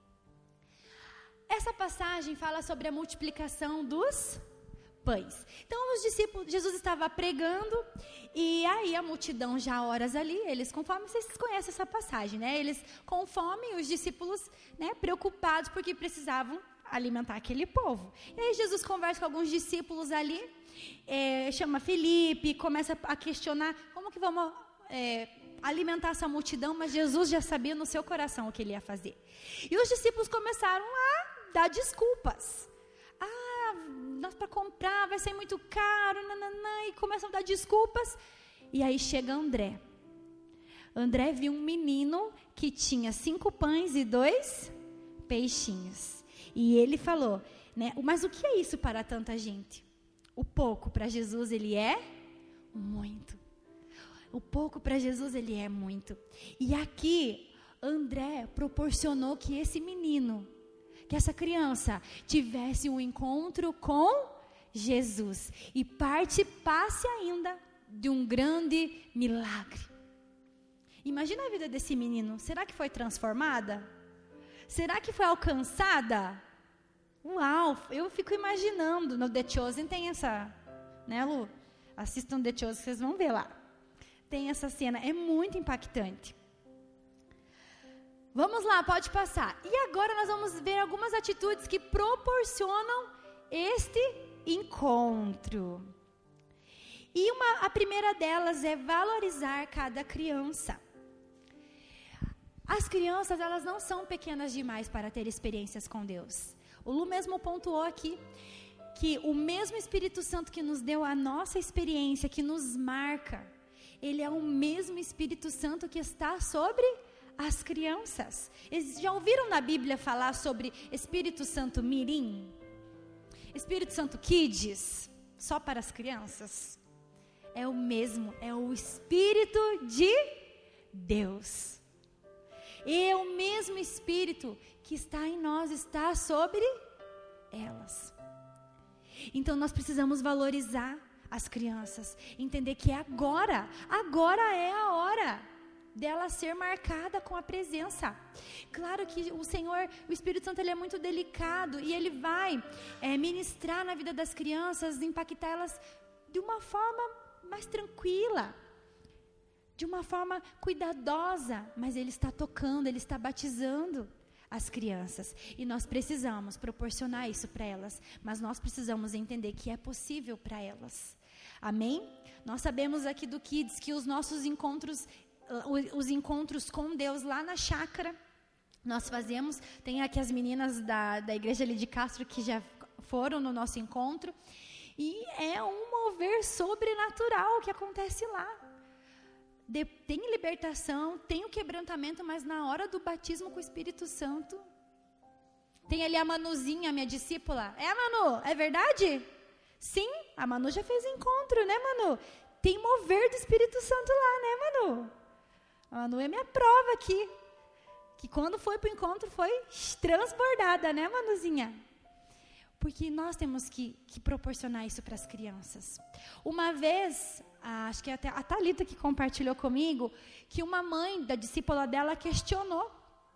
Essa passagem fala sobre a multiplicação dos pães. Então, os discípulos, Jesus estava pregando, e aí a multidão já horas ali, eles com fome, vocês conhecem essa passagem, né? Eles com fome, os discípulos, né, preocupados porque precisavam alimentar aquele povo. E aí Jesus conversa com alguns discípulos ali, é, chama Felipe, começa a questionar como que vamos é, alimentar essa multidão, mas Jesus já sabia no seu coração o que ele ia fazer. E os discípulos começaram a dar desculpas. Ah, nós para comprar vai ser muito caro, nananã, e começam a dar desculpas. E aí chega André. André viu um menino que tinha cinco pães e dois peixinhos. E ele falou, né, mas o que é isso para tanta gente? O pouco para Jesus ele é muito. O pouco para Jesus ele é muito. E aqui André proporcionou que esse menino, que essa criança tivesse um encontro com Jesus e participasse ainda de um grande milagre. Imagina a vida desse menino. Será que foi transformada? Será que foi alcançada? Uau, eu fico imaginando. No The Chosen tem essa, né, Lu? Assistam The Chosen, vocês vão ver lá. Tem essa cena, é muito impactante. Vamos lá, pode passar. E agora nós vamos ver algumas atitudes que proporcionam este encontro. E uma, a primeira delas é valorizar cada criança. As crianças, elas não são pequenas demais para ter experiências com Deus. O Lu mesmo pontuou aqui que o mesmo Espírito Santo que nos deu a nossa experiência, que nos marca, ele é o mesmo Espírito Santo que está sobre as crianças. Eles já ouviram na Bíblia falar sobre Espírito Santo Mirim? Espírito Santo Kids? Só para as crianças? É o mesmo, é o Espírito de Deus. E é o mesmo Espírito que está em nós, está sobre elas. Então nós precisamos valorizar as crianças, entender que agora, agora é a hora dela ser marcada com a presença. Claro que o Senhor, o Espírito Santo, ele é muito delicado e ele vai é, ministrar na vida das crianças, impactar elas de uma forma mais tranquila, de uma forma cuidadosa, mas ele está tocando, ele está batizando as crianças, e nós precisamos proporcionar isso para elas, mas nós precisamos entender que é possível para elas. Amém? Nós sabemos aqui do Kids que os nossos encontros, os encontros com Deus lá na chácara, nós fazemos, tem aqui as meninas da, da igreja ali de Castro que já foram no nosso encontro, e é um mover sobrenatural que acontece lá. De, tem libertação, tem o quebrantamento, mas na hora do batismo com o Espírito Santo, tem ali a Manuzinha, minha discípula. É, Manu? É verdade? Sim, a Manu já fez encontro, né, Manu? Tem mover do Espírito Santo lá, né, Manu? A Manu é minha prova aqui, que quando foi para o encontro foi transbordada, né, Manuzinha? Porque nós temos que, que proporcionar isso para as crianças. Uma vez, acho que até a Thalita que compartilhou comigo, que uma mãe da discípula dela questionou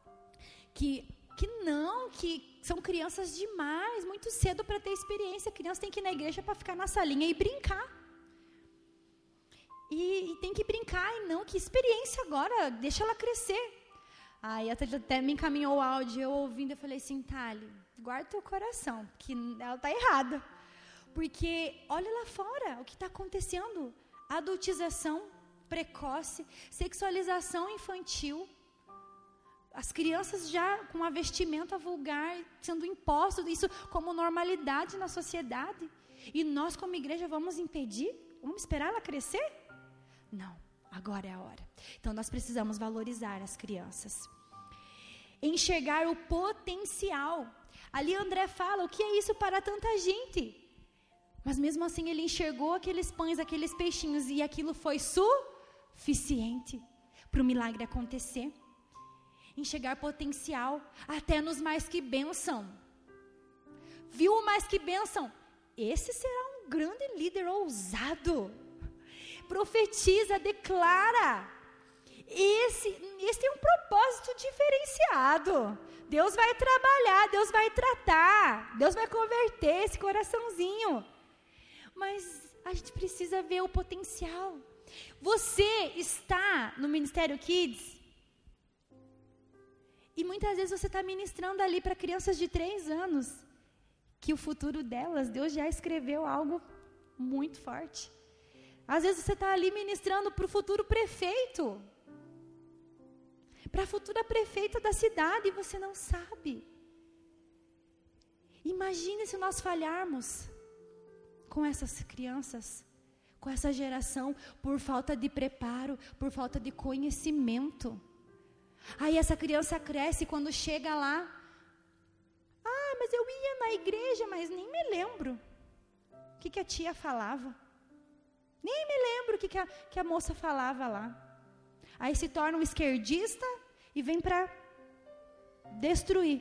que, que não, que são crianças demais, muito cedo para ter experiência. A criança tem que ir na igreja para ficar na salinha e brincar. E, e tem que brincar, e não, que experiência agora, deixa ela crescer. Aí a Thalita até me encaminhou o áudio, eu ouvindo, eu falei assim, Thali, guarda teu coração, que ela está errada. Porque olha lá fora o que está acontecendo. Adultização precoce, sexualização infantil. As crianças já com a vestimenta vulgar sendo imposto, isso como normalidade na sociedade. E nós como igreja vamos impedir? Vamos esperar ela crescer? Não, agora é a hora. Então nós precisamos valorizar as crianças. Enxergar o potencial. Ali André fala, o que é isso para tanta gente? Mas mesmo assim ele enxergou aqueles pães, aqueles peixinhos, e aquilo foi suficiente para o milagre acontecer. Enxergar potencial, até nos mais que bênção. Viu o mais que bênção? Esse será um grande líder ousado. Profetiza, declara. Esse, esse tem um propósito diferenciado. Deus vai trabalhar, Deus vai tratar, Deus vai converter esse coraçãozinho. Mas a gente precisa ver o potencial. Você está no Ministério Kids e muitas vezes você está ministrando ali para crianças de três anos, que o futuro delas, Deus já escreveu algo muito forte. Às vezes você está ali ministrando para o futuro prefeito, para a futura prefeita da cidade, e você não sabe. Imagine se nós falharmos com essas crianças, com essa geração, por falta de preparo, por falta de conhecimento. Aí essa criança cresce, quando chega lá, ah, mas eu ia na igreja, mas nem me lembro o que, que a tia falava. Nem me lembro o que, que, a, que a moça falava lá. Aí se torna um esquerdista e vem para destruir.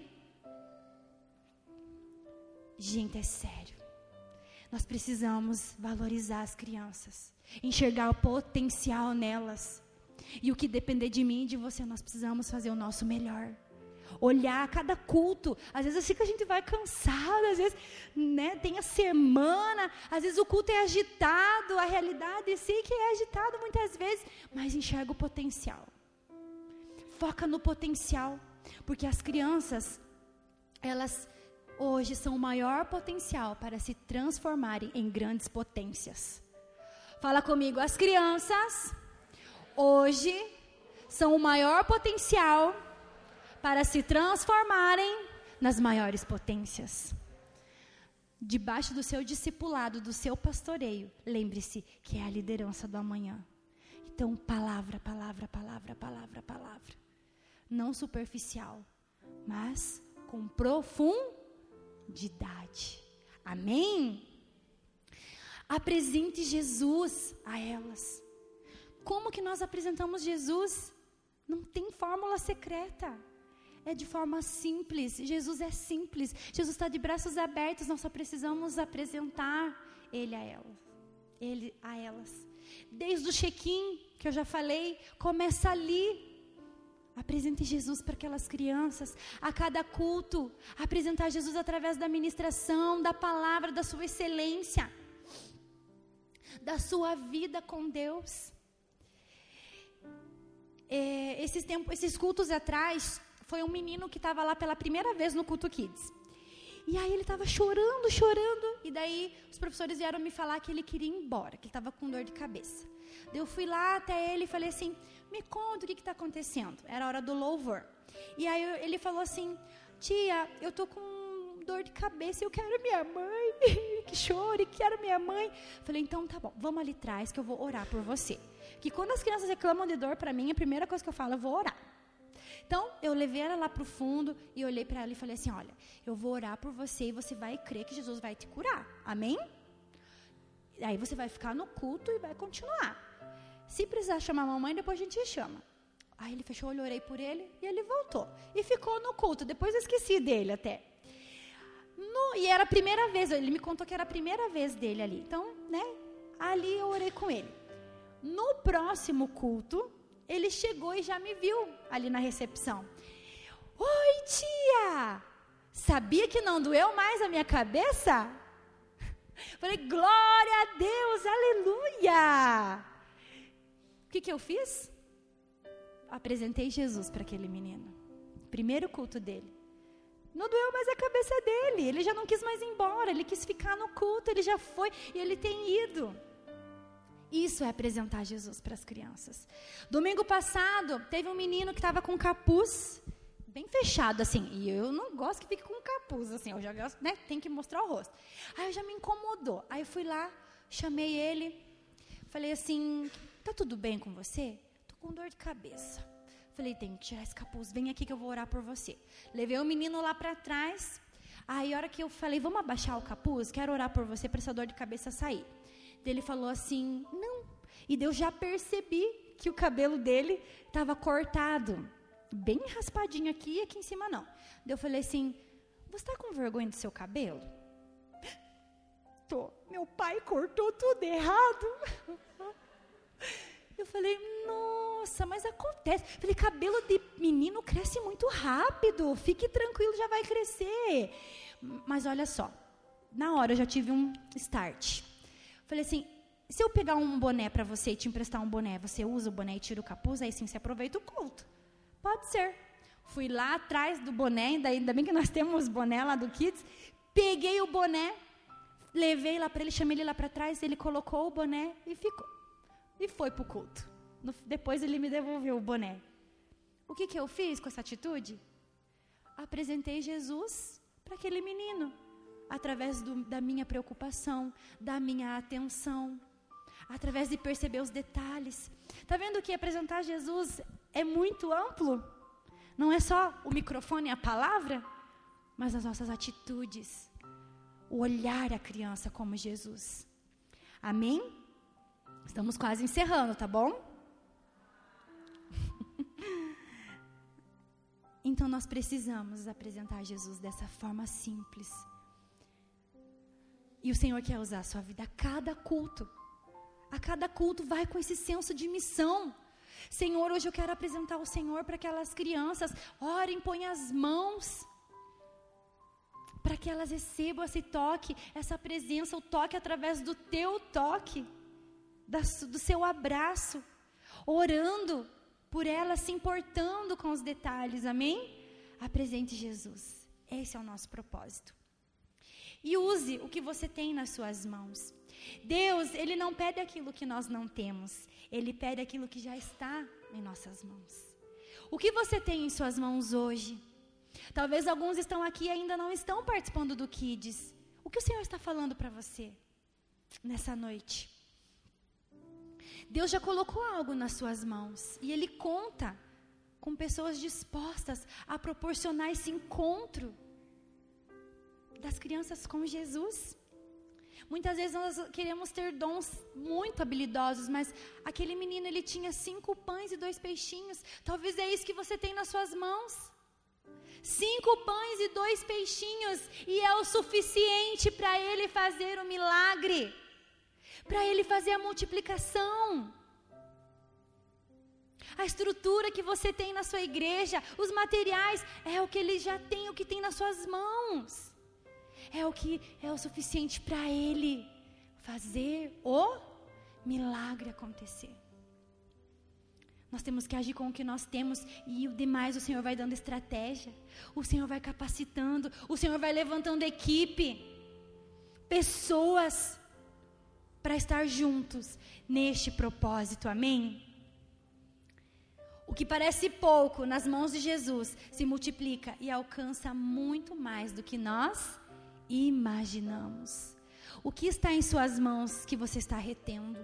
Gente, é sério. Nós precisamos valorizar as crianças, enxergar o potencial nelas. E o que depender de mim e de você, nós precisamos fazer o nosso melhor. Olhar cada culto. Às vezes assim que a gente vai cansado, às vezes, né, tem a semana, às vezes o culto é agitado, a realidade sim que é agitado muitas vezes, mas enxerga o potencial. Foca no potencial, porque as crianças, elas hoje são o maior potencial para se transformarem em grandes potências. Fala comigo, as crianças hoje são o maior potencial para se transformarem nas maiores potências. Debaixo do seu discipulado, do seu pastoreio, lembre-se que é a liderança do amanhã. Então, palavra, palavra, palavra, palavra, palavra. Não superficial, mas com profundidade. Amém? Apresente Jesus a elas. Como que nós apresentamos Jesus? Não tem fórmula secreta. É de forma simples. Jesus é simples. Jesus está de braços abertos. Nós só precisamos apresentar Ele a elas. Ele a elas. Desde o check-in, que eu já falei, começa ali. Apresente Jesus para aquelas crianças. A cada culto, apresentar Jesus através da ministração, da palavra, da sua excelência, da sua vida com Deus. É, esses, tempos, esses cultos atrás, foi um menino que estava lá pela primeira vez no culto Kids. E aí ele estava chorando, chorando. E daí os professores vieram me falar que ele queria ir embora, que ele estava com dor de cabeça. Daí eu fui lá até ele e falei assim, me conta o que está acontecendo. Era a hora do louvor. E aí ele falou assim, tia, eu tô com dor de cabeça, eu quero minha mãe, que chore, quero minha mãe. Falei, então tá bom, vamos ali atrás que eu vou orar por você. Que quando as crianças reclamam de dor para mim, a primeira coisa que eu falo, eu vou orar. Então, eu levei ela lá para o fundo e olhei para ela e falei assim, olha, eu vou orar por você e você vai crer que Jesus vai te curar. Amém? Aí você vai ficar no culto e vai continuar. Se precisar chamar a mamãe, depois a gente chama. Aí ele fechou o olho, orei por ele e ele voltou. E ficou no culto, depois eu esqueci dele até. No, e era a primeira vez, ele me contou que era a primeira vez dele ali. Então, né, ali eu orei com ele. No próximo culto, ele chegou e já me viu ali na recepção. Oi, tia! Sabia que não doeu mais a minha cabeça? Falei, glória a Deus, aleluia! que que eu fiz? Apresentei Jesus para aquele menino. Primeiro culto dele. Não doeu mais a cabeça dele. Ele já não quis mais ir embora. Ele quis ficar no culto. Ele já foi e ele tem ido. Isso é apresentar Jesus para as crianças. Domingo passado, teve um menino que estava com capuz bem fechado, assim. E eu não gosto que fique com capuz, assim. Eu já gosto, né? Tem que mostrar o rosto. Aí já me incomodou. Aí eu fui lá, chamei ele. Falei assim, tá tudo bem com você? Tô com dor de cabeça. Falei, tem que tirar esse capuz. Vem aqui que eu vou orar por você. Levei o menino lá para trás. Aí a hora que eu falei, vamos abaixar o capuz? Quero orar por você para essa dor de cabeça sair. Ele falou assim, não. E eu já percebi que o cabelo dele estava cortado. Bem raspadinho aqui e aqui em cima não. Eu falei assim, você está com vergonha do seu cabelo? Tô. Meu pai cortou tudo errado. Eu falei, nossa, mas acontece. Falei, cabelo de menino cresce muito rápido. Fique tranquilo, já vai crescer. Mas olha só, na hora eu já tive um start. Falei assim, se eu pegar um boné para você e te emprestar um boné, você usa o boné e tira o capuz, aí sim você aproveita o culto. Pode ser. Fui lá atrás do boné, ainda bem que nós temos boné lá do Kids, peguei o boné, levei lá para ele, chamei ele lá para trás, ele colocou o boné e ficou. E foi para o culto. No, depois ele me devolveu o boné. O que, que eu fiz com essa atitude? Apresentei Jesus para aquele menino. Através do, da minha preocupação, da minha atenção, através de perceber os detalhes. Está vendo que apresentar Jesus é muito amplo? Não é só o microfone e a palavra, mas as nossas atitudes, o olhar a criança como Jesus. Amém? Estamos quase encerrando, tá bom? Então nós precisamos apresentar Jesus dessa forma simples. E o Senhor quer usar a sua vida a cada culto. A cada culto vai com esse senso de missão. Senhor, hoje eu quero apresentar o Senhor para aquelas crianças. Orem, põe as mãos. Para que elas recebam esse toque, essa presença, o toque através do teu toque. Da, do seu abraço. Orando por elas, se importando com os detalhes. Amém? Apresente Jesus. Esse é o nosso propósito. E use o que você tem nas suas mãos. Deus, Ele não pede aquilo que nós não temos. Ele pede aquilo que já está em nossas mãos. O que você tem em suas mãos hoje? Talvez alguns estão aqui e ainda não estão participando do Kids. O que o Senhor está falando para você nessa noite? Deus já colocou algo nas suas mãos. E Ele conta com pessoas dispostas a proporcionar esse encontro das crianças com Jesus. Muitas vezes nós queremos ter dons muito habilidosos, mas aquele menino, ele tinha cinco pães e dois peixinhos. Talvez é isso que você tem nas suas mãos. Cinco pães e dois peixinhos, e é o suficiente para ele fazer o milagre, para ele fazer a multiplicação. A estrutura que você tem na sua igreja, os materiais, é o que ele já tem, o que tem nas suas mãos. É o que é o suficiente para ele fazer o milagre acontecer. Nós temos que agir com o que nós temos, e o demais o Senhor vai dando estratégia, o Senhor vai capacitando, o Senhor vai levantando equipe, pessoas, para estar juntos neste propósito, amém? O que parece pouco nas mãos de Jesus se multiplica e alcança muito mais do que nós imaginamos. O que está em suas mãos que você está retendo?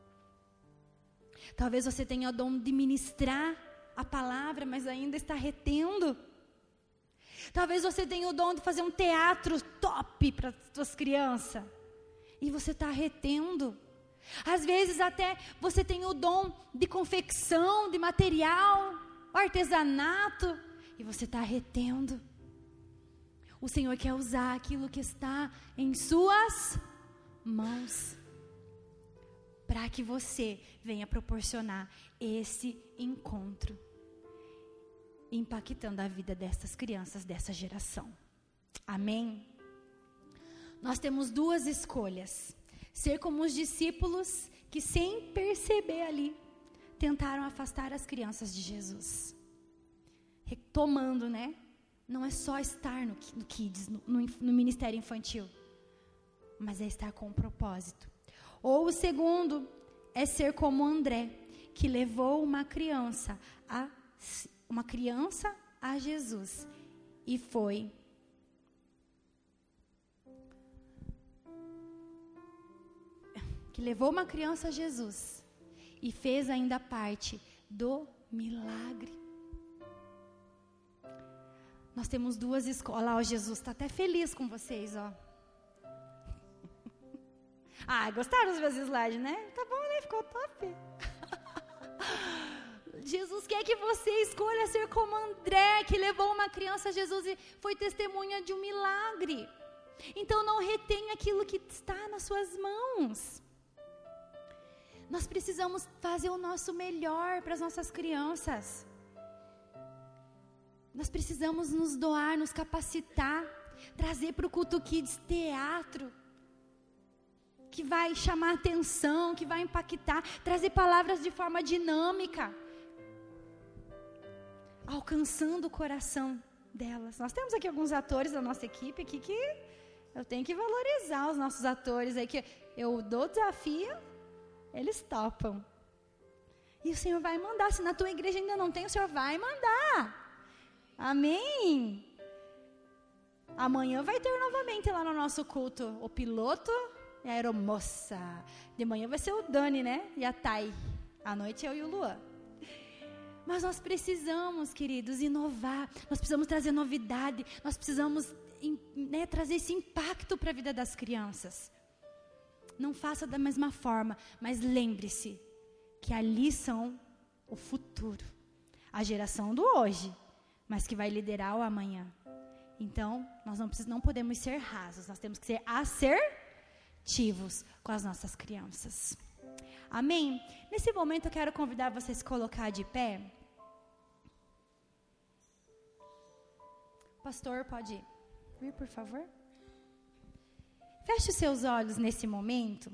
Talvez você tenha o dom de ministrar a palavra, mas ainda está retendo. Talvez você tenha o dom de fazer um teatro top para as suas crianças, e você está retendo. Às vezes até você tem o dom de confecção, de material, artesanato, e você está retendo. O Senhor quer usar aquilo que está em suas mãos, para que você venha proporcionar esse encontro, impactando a vida dessas crianças, dessa geração. Amém? Nós temos duas escolhas: ser como os discípulos que, sem perceber ali, tentaram afastar as crianças de Jesus. Retomando, né? Não é só estar no, no Kids, no, no, no ministério infantil, mas é estar com um propósito. Ou o segundo é ser como André, que levou uma criança a, uma criança a Jesus e foi que levou uma criança a Jesus e fez ainda parte do milagre. Nós temos duas escolas. Olha lá, o Jesus está até feliz com vocês, ó. Ah, gostaram dos meus slides, né? Tá bom, né? Ficou top. Jesus quer que você escolha ser como André, que levou uma criança a Jesus e foi testemunha de um milagre. Então não retenha aquilo que está nas suas mãos. Nós precisamos fazer o nosso melhor para as nossas crianças. Nós precisamos nos doar, nos capacitar, trazer para o Culto Kids teatro, que vai chamar atenção, que vai impactar, trazer palavras de forma dinâmica, alcançando o coração delas. Nós temos aqui alguns atores da nossa equipe aqui que eu tenho que valorizar os nossos atores aí, que eu dou desafio, eles topam. E o Senhor vai mandar, se na tua igreja ainda não tem, o Senhor vai mandar. Amém? Amanhã vai ter novamente lá no nosso culto o piloto e a aeromoça. De manhã vai ser o Dani, né? E a Thay. À noite eu e o Luan. Mas nós precisamos, queridos, inovar. Nós precisamos trazer novidade. Nós precisamos, né, trazer esse impacto para a vida das crianças. Não faça da mesma forma, mas lembre-se que ali são o futuro. A geração do hoje, mas que vai liderar o amanhã. Então, nós não, precisamos, não podemos ser rasos, nós temos que ser assertivos com as nossas crianças. Amém? Nesse momento eu quero convidar você a se colocar de pé. Pastor, pode vir, por favor? Feche os seus olhos nesse momento.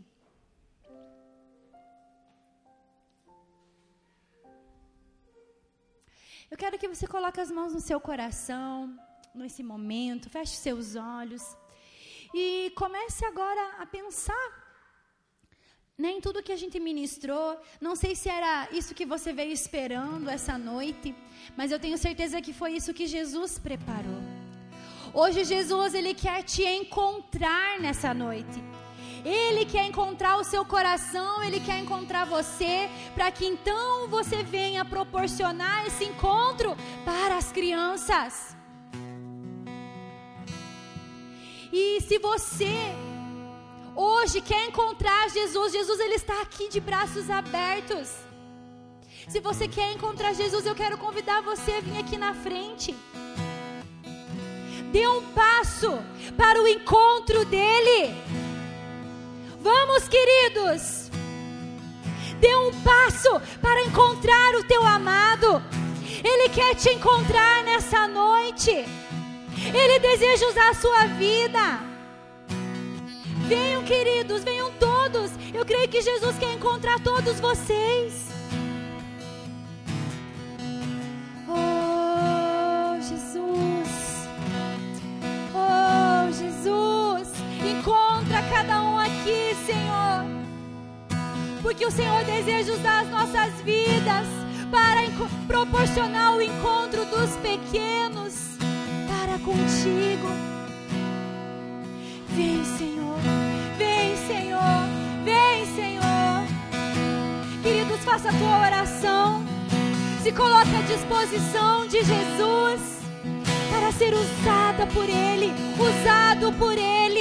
Eu quero que você coloque as mãos no seu coração, nesse momento, feche os seus olhos e comece agora a pensar, né, em tudo que a gente ministrou. Não sei se era isso que você veio esperando essa noite, mas eu tenho certeza que foi isso que Jesus preparou. Hoje Jesus, Ele quer te encontrar nessa noite. Ele quer encontrar o seu coração, Ele quer encontrar você, para que então você venha proporcionar esse encontro para as crianças. E se você hoje quer encontrar Jesus, Jesus Ele está aqui de braços abertos. Se você quer encontrar Jesus, eu quero convidar você a vir aqui na frente. Dê um passo para o encontro dEle. Vamos, queridos, dê um passo para encontrar o teu amado. Ele quer te encontrar nessa noite. Ele deseja usar a sua vida. Venham, queridos, venham todos. Eu creio que Jesus quer encontrar todos vocês. Oh, Jesus. Oh, Jesus. Encontra cada um aqui, Senhor, porque o Senhor deseja usar as nossas vidas para proporcionar o encontro dos pequenos para contigo. Vem, Senhor, vem, Senhor, vem, Senhor. Queridos, faça a tua oração, se coloque à disposição de Jesus para ser usada por Ele, usado por Ele.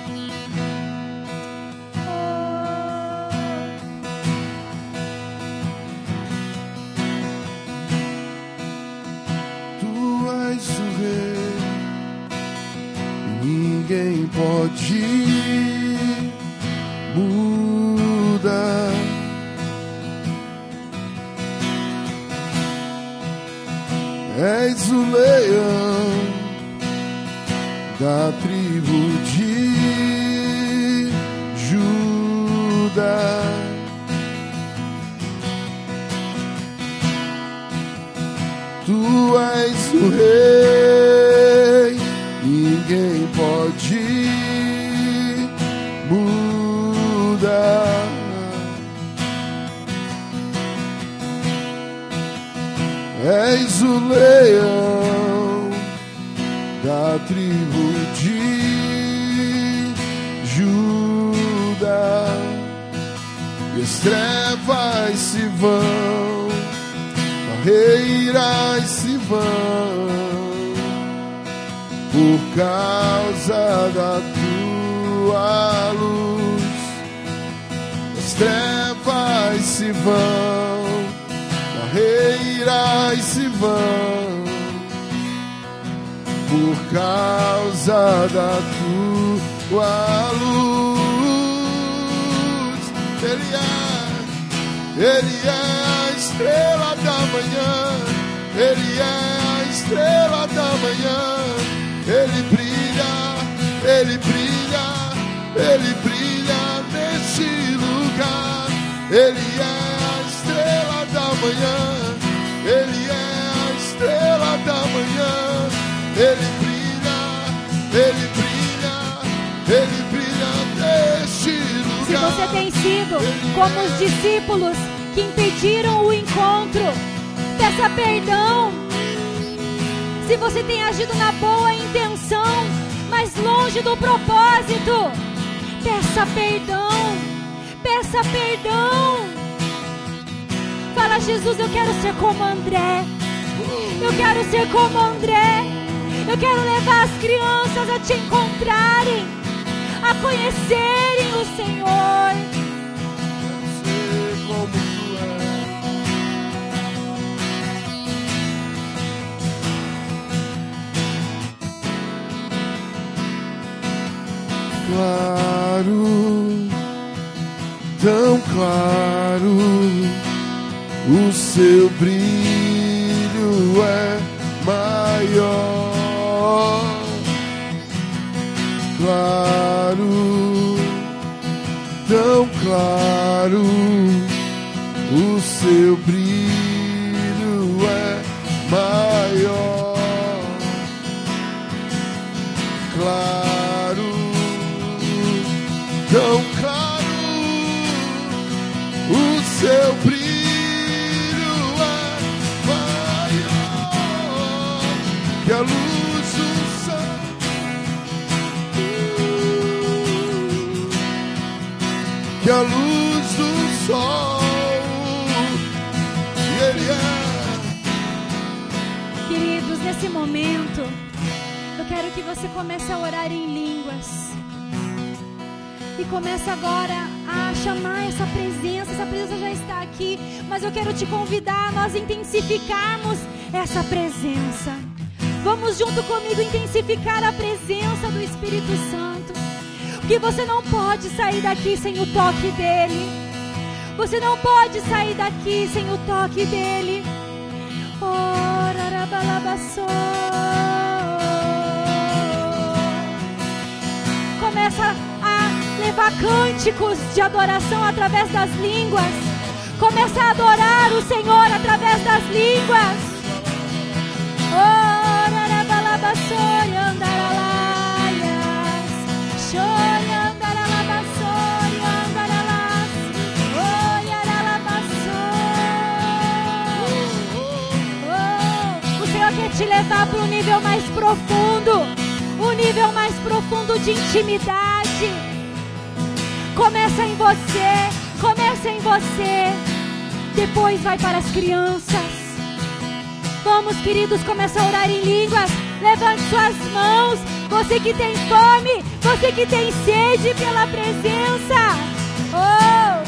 Ninguém pode mudar. És o leão da tribo de Judá. Rei, ninguém pode mudar. És o leão da tribo de Judá, e as trevas se vão, barreiras se vão, por causa da tua luz. As trevas se vão, barreiras se vão, por causa da tua luz. Ele é, Ele é a estrela da manhã, Ele é a estrela da manhã. Ele brilha, Ele brilha, Ele brilha neste lugar. Ele é a estrela da manhã, Ele é a estrela da manhã. Ele brilha, Ele brilha, Ele brilha neste lugar. Se você tem sido como os discípulos que impediram o encontro, peça perdão. Se você tem agido na boa intenção, mas longe do propósito, peça perdão, peça perdão. Fala: Jesus, eu quero ser como André, eu quero ser como André, eu quero levar as crianças a te encontrarem, a conhecerem o Senhor. Ser como tu és. Claro, tão claro, o seu brilho é maior. Claro, tão claro, o seu brilho é maior. Claro, tão claro, o seu brilho é maior que a luz do sol, que a luz do sol. E Ele é. Queridos, nesse momento, eu quero que você comece a orar em línguas. E comece agora a chamar essa presença. Essa presença já está aqui, mas eu quero te convidar a nós intensificarmos essa presença. Vamos junto comigo intensificar a presença do Espírito Santo. Porque você não pode sair daqui sem o toque dEle. Você não pode sair daqui sem o toque dEle. Começa a levar cânticos de adoração através das línguas. Começa a adorar o Senhor através das línguas. O Senhor quer te levar para um nível mais profundo, um nível mais profundo de intimidade. Começa em você, começa em você, depois vai para as crianças. Vamos, queridos, começa a orar em línguas. Levante suas mãos. Você que tem fome, você que tem sede pela presença. Oh!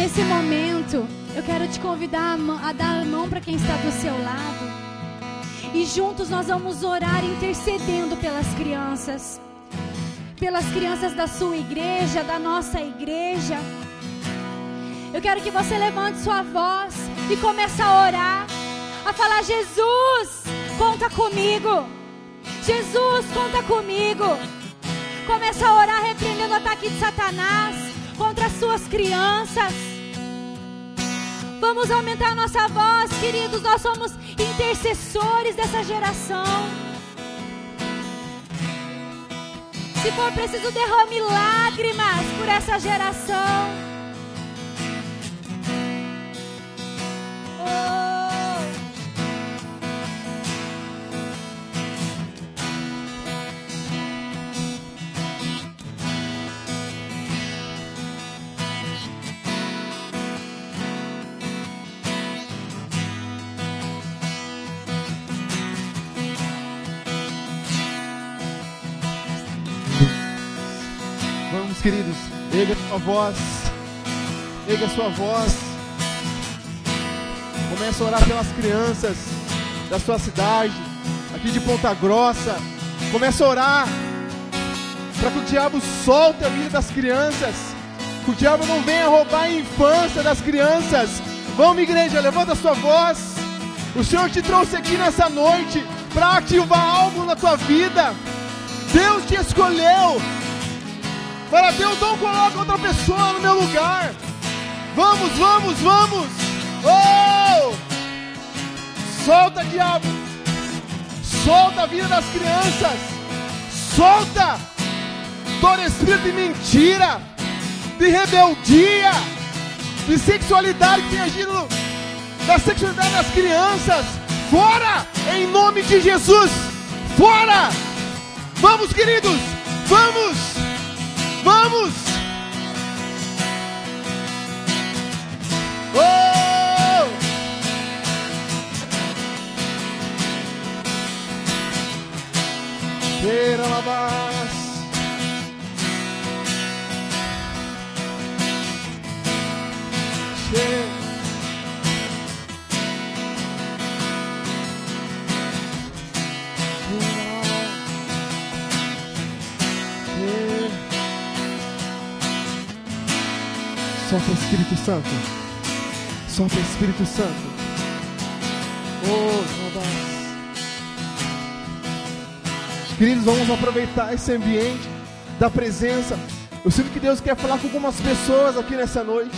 nesse momento, eu quero te convidar a, mão, a dar a mão para quem está do seu lado. E juntos nós vamos orar intercedendo pelas crianças. Pelas crianças da sua igreja, da nossa igreja. Eu quero que você levante sua voz e comece a orar. A falar: Jesus, conta comigo. Jesus, conta comigo. Começa a orar repreendendo o ataque de Satanás contra as suas crianças. Vamos aumentar a nossa voz, queridos. Nós somos intercessores dessa geração. Se for preciso, derrame lágrimas por essa geração. Oh. Queridos, erga a sua voz, erga a sua voz, começa a orar pelas crianças da sua cidade, aqui de Ponta Grossa. Começa a orar para que o diabo solte a vida das crianças, que o diabo não venha roubar a infância das crianças. Vamos, igreja, levanta a sua voz. O Senhor te trouxe aqui nessa noite para ativar algo na tua vida. Deus te escolheu. Para Deus, não coloca outra pessoa no meu lugar. Vamos, vamos, vamos. Oh! Solta, diabo. Solta a vida das crianças. Solta todo espírito de mentira, de rebeldia, de sexualidade que tem agido da sexualidade das crianças. Fora, em nome de Jesus. Fora. Vamos, queridos. Vamos. Vamos! Oh! Queira lavas. Che. Sopra Espírito Santo. Sopra Espírito Santo. Oh, queridos, vamos aproveitar esse ambiente da presença. Eu sinto que Deus quer falar com algumas pessoas aqui nessa noite.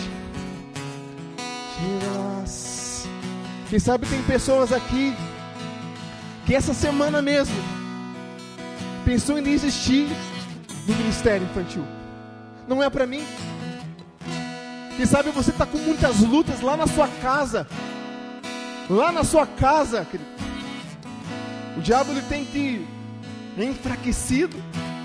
Quem sabe tem pessoas aqui que essa semana mesmo pensou em desistir do ministério infantil. Não é pra mim. Quem sabe você está com muitas lutas lá na sua casa. Lá na sua casa, querido. O diabo ele tem te enfraquecido.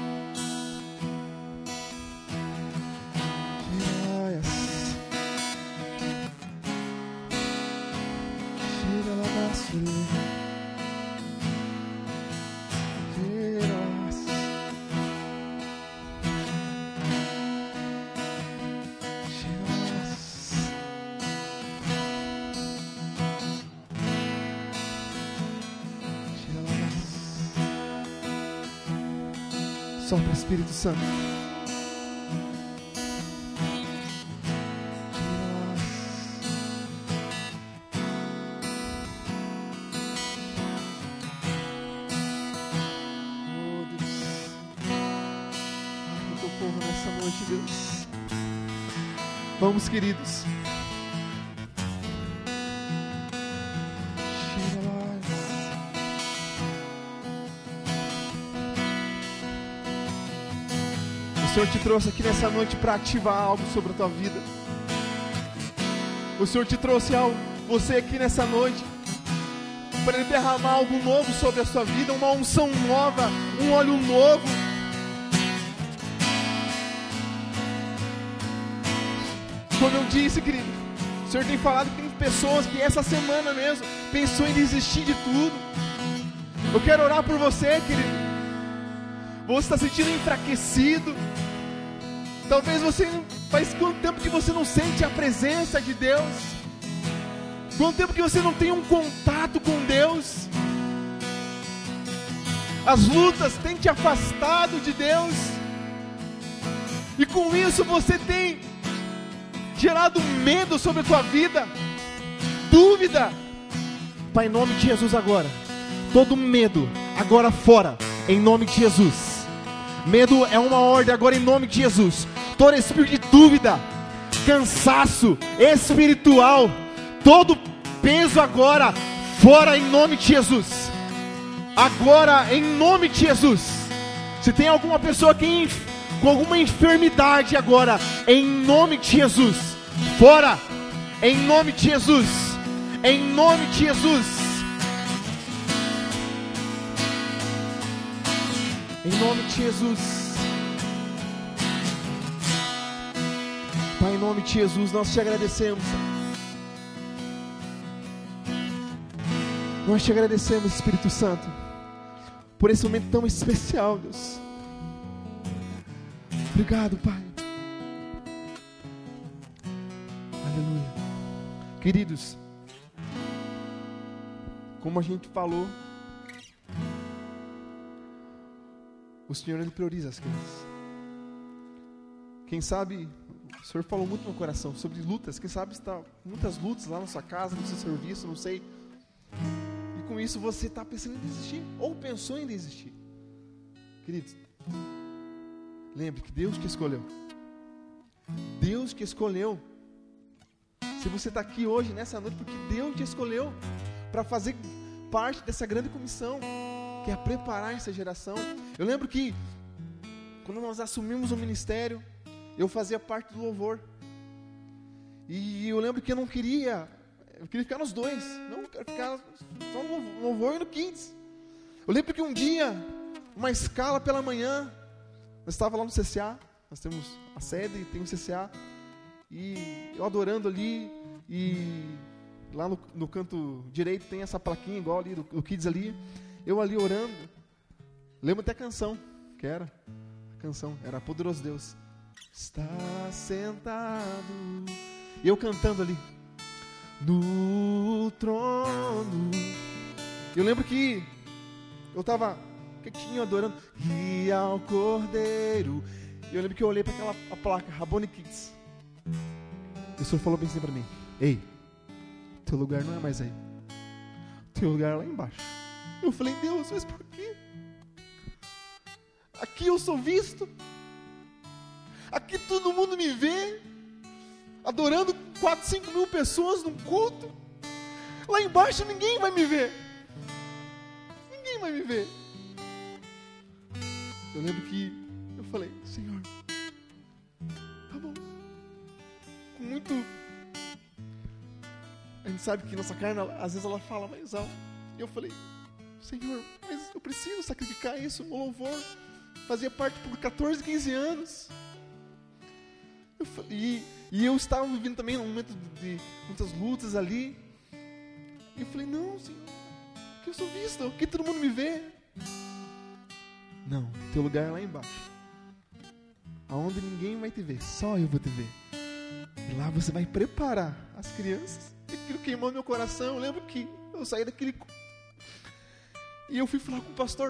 Sopra Espírito Santo. Oh, Deus. Abre o teu povo nessa noite, Deus. Vamos, queridos. O Senhor te trouxe aqui nessa noite para ativar algo sobre a tua vida. O Senhor te trouxe algo, você aqui nessa noite, para Ele derramar algo novo sobre a sua vida, uma unção nova, um óleo novo. Como eu disse, querido, o Senhor tem falado que tem pessoas que essa semana mesmo pensou em desistir de tudo. Eu quero orar por você, querido. Você está se sentindo enfraquecido. Talvez você, faz quanto tempo que você não sente a presença de Deus? Quanto tempo que você não tem um contato com Deus? As lutas têm te afastado de Deus, e com isso você tem gerado medo sobre a tua vida, dúvida. Pai, em nome de Jesus agora, todo medo agora fora, em nome de Jesus. Medo é uma ordem agora em nome de Jesus. Todo espírito de dúvida, cansaço espiritual, todo peso agora fora em nome de Jesus. Agora em nome de Jesus. Se tem alguma pessoa aqui com alguma enfermidade agora, em nome de Jesus, fora em nome de Jesus, em nome de Jesus, em nome de Jesus. Pai, em nome de Jesus, nós te agradecemos. Nós te agradecemos, Espírito Santo, por esse momento tão especial, Deus. Obrigado, Pai. Aleluia. Queridos, como a gente falou, o Senhor, Ele prioriza as crianças. Quem sabe, o Senhor falou muito no coração sobre lutas. Quem sabe está muitas lutas lá na sua casa, no seu serviço, não sei. E com isso você está pensando em desistir, ou pensou em desistir. Queridos, lembre que Deus que escolheu. Deus que escolheu. Se você está aqui hoje, nessa noite, porque Deus te escolheu para fazer parte dessa grande comissão, que é preparar essa geração. Eu lembro que quando nós assumimos o ministério, eu fazia parte do louvor. E eu lembro que eu não queria, eu queria ficar nos dois. Não, eu quero ficar só no louvor e no Kids. Eu lembro que um dia, uma escala pela manhã, nós estávamos lá no C C A, nós temos a sede e tem o C C A, e eu adorando ali, e lá no, no canto direito tem essa plaquinha igual ali do, do Kids ali, eu ali orando, lembro até a canção, que era, a canção, era Poderoso Deus, está sentado, e eu cantando ali, no trono, eu lembro que eu estava quietinho adorando, e ao Cordeiro, e eu lembro que eu olhei para aquela a placa, Rabone Kids, e o Senhor falou bem assim para mim, ei, teu lugar não é mais aí, teu lugar é lá embaixo. Eu falei, Deus, mas por quê? Aqui eu sou visto, aqui todo mundo me vê, adorando quatro, cinco mil pessoas num culto, lá embaixo ninguém vai me ver, ninguém vai me ver. Eu lembro que eu falei, Senhor, tá bom, com muito, a gente sabe que nossa carne, às vezes ela fala mais alto, e eu falei, Senhor, mas eu preciso sacrificar isso, o louvor fazia parte por catorze, quinze anos, eu falei, e, e eu estava vivendo também um momento de, de muitas lutas ali, e eu falei, não, Senhor, que eu sou visto, que todo mundo me vê. Não, teu lugar é lá embaixo, aonde ninguém vai te ver, só eu vou te ver. E lá você vai preparar as crianças. E aquilo queimou meu coração. Eu lembro que eu saí daquele culto e eu fui falar com o pastor.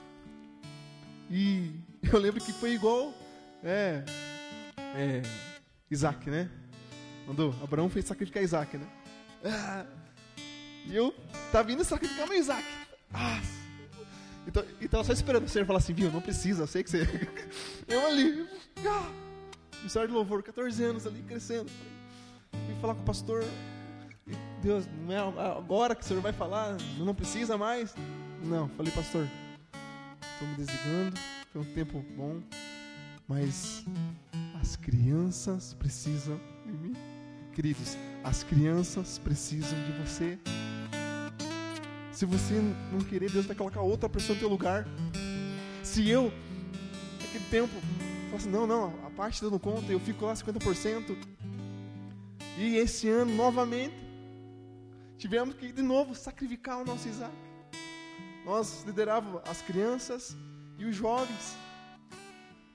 E eu lembro que foi igual é, é, Isaac, né? Mandou, Abraão fez sacrificar Isaac, né? Ah, e eu tava vindo sacrificar meu Isaac. Ah, então, então só esperando o Senhor falar assim, viu, não precisa, eu sei que você... Eu ali, ah, ministério de louvor, catorze anos ali, crescendo. Fui falar com o pastor, e Deus, não é agora que o Senhor vai falar, não precisa mais? Não, falei, pastor, estou me desligando, foi um tempo bom, mas as crianças precisam de mim. Queridos, as crianças precisam de você. Se você não querer, Deus vai colocar outra pessoa no teu lugar. Se eu, naquele tempo, falo assim, não, não, a parte dando conta, eu fico lá cinquenta por cento. E esse ano, novamente, tivemos que, de novo, sacrificar o nosso Isaac. Nós liderávamos as crianças e os jovens.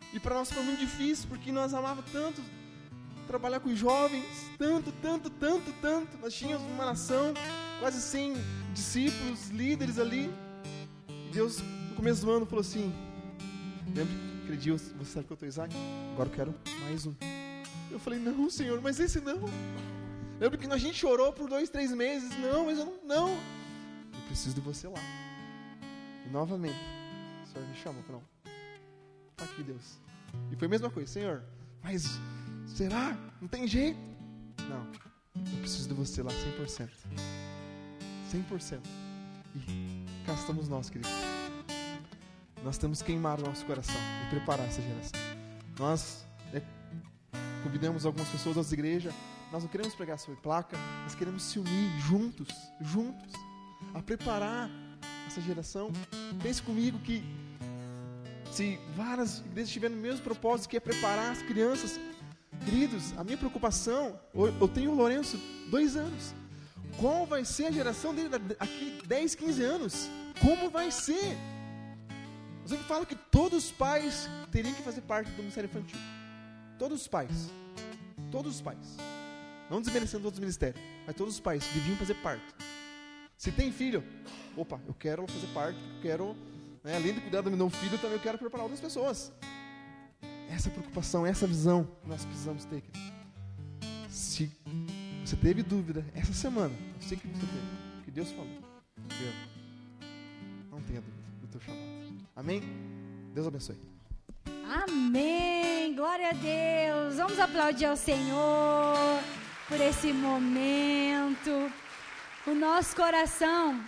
E para nós foi muito difícil, porque nós amávamos tanto trabalhar com jovens, tanto, tanto, tanto, tanto. Nós tínhamos uma nação, quase cem discípulos, líderes ali. E Deus, no começo do ano, falou assim, lembra aquele dia você sabe que eu estou Isaac? Agora eu quero mais um. Eu falei, não, Senhor, mas esse não. Lembra que a gente chorou por dois, três meses. Não, mas eu não, não. Eu preciso de você lá. E novamente, o Senhor me chamou, falou, não, está aqui, Deus. E foi a mesma coisa, Senhor, mas será? Não tem jeito? Não, eu preciso de você lá cem por cento. cem por cento. E cá estamos nós, queridos. Nós temos que queimar o nosso coração e preparar essa geração. Nós é, convidamos algumas pessoas das igrejas. Nós não queremos pregar sobre placa, nós queremos se unir juntos, juntos, a preparar essa geração. Pense comigo que se várias igrejas tiverem o mesmo propósito, que é preparar as crianças, queridos, a minha preocupação, eu tenho o Lourenço dois anos, qual vai ser a geração dele aqui dez, quinze anos? Como vai ser? Eu sempre falo que todos os pais teriam que fazer parte do ministério infantil. Todos os pais. Todos os pais. Não desmerecendo outros ministérios, mas todos os pais deviam fazer parte. Se tem filho, opa, eu quero fazer parte, eu quero, né, além de cuidar do meu filho, também eu quero preparar outras pessoas. Essa preocupação, essa visão nós precisamos ter. Se você teve dúvida essa semana, eu sei que você teve, que Deus falou, eu não tenha dúvida do teu chamado. Amém? Deus abençoe. Amém, glória a Deus. Vamos aplaudir ao Senhor por esse momento. O nosso coração,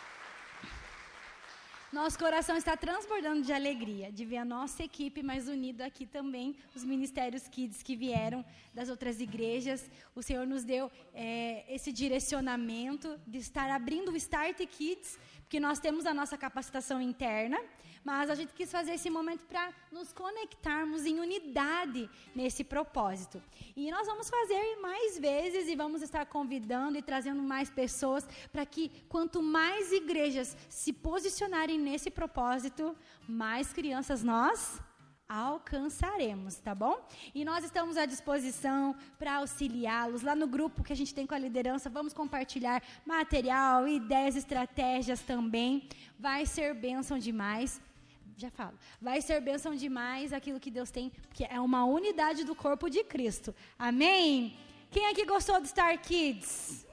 nosso coração está transbordando de alegria de ver a nossa equipe mais unida aqui também, os ministérios Kids que vieram das outras igrejas. O Senhor nos deu é, esse direcionamento de estar abrindo o Start Kids, porque nós temos a nossa capacitação interna, mas a gente quis fazer esse momento para nos conectarmos em unidade nesse propósito. E nós vamos fazer mais vezes e vamos estar convidando e trazendo mais pessoas para que quanto mais igrejas se posicionarem nesse propósito, mais crianças nós alcançaremos, tá bom? E nós estamos à disposição para auxiliá-los. Lá no grupo que a gente tem com a liderança, vamos compartilhar material, ideias, estratégias também. Vai ser bênção demais. Já falo. Vai ser bênção demais aquilo que Deus tem, porque é uma unidade do corpo de Cristo. Amém? Quem aqui gostou do Star Kids?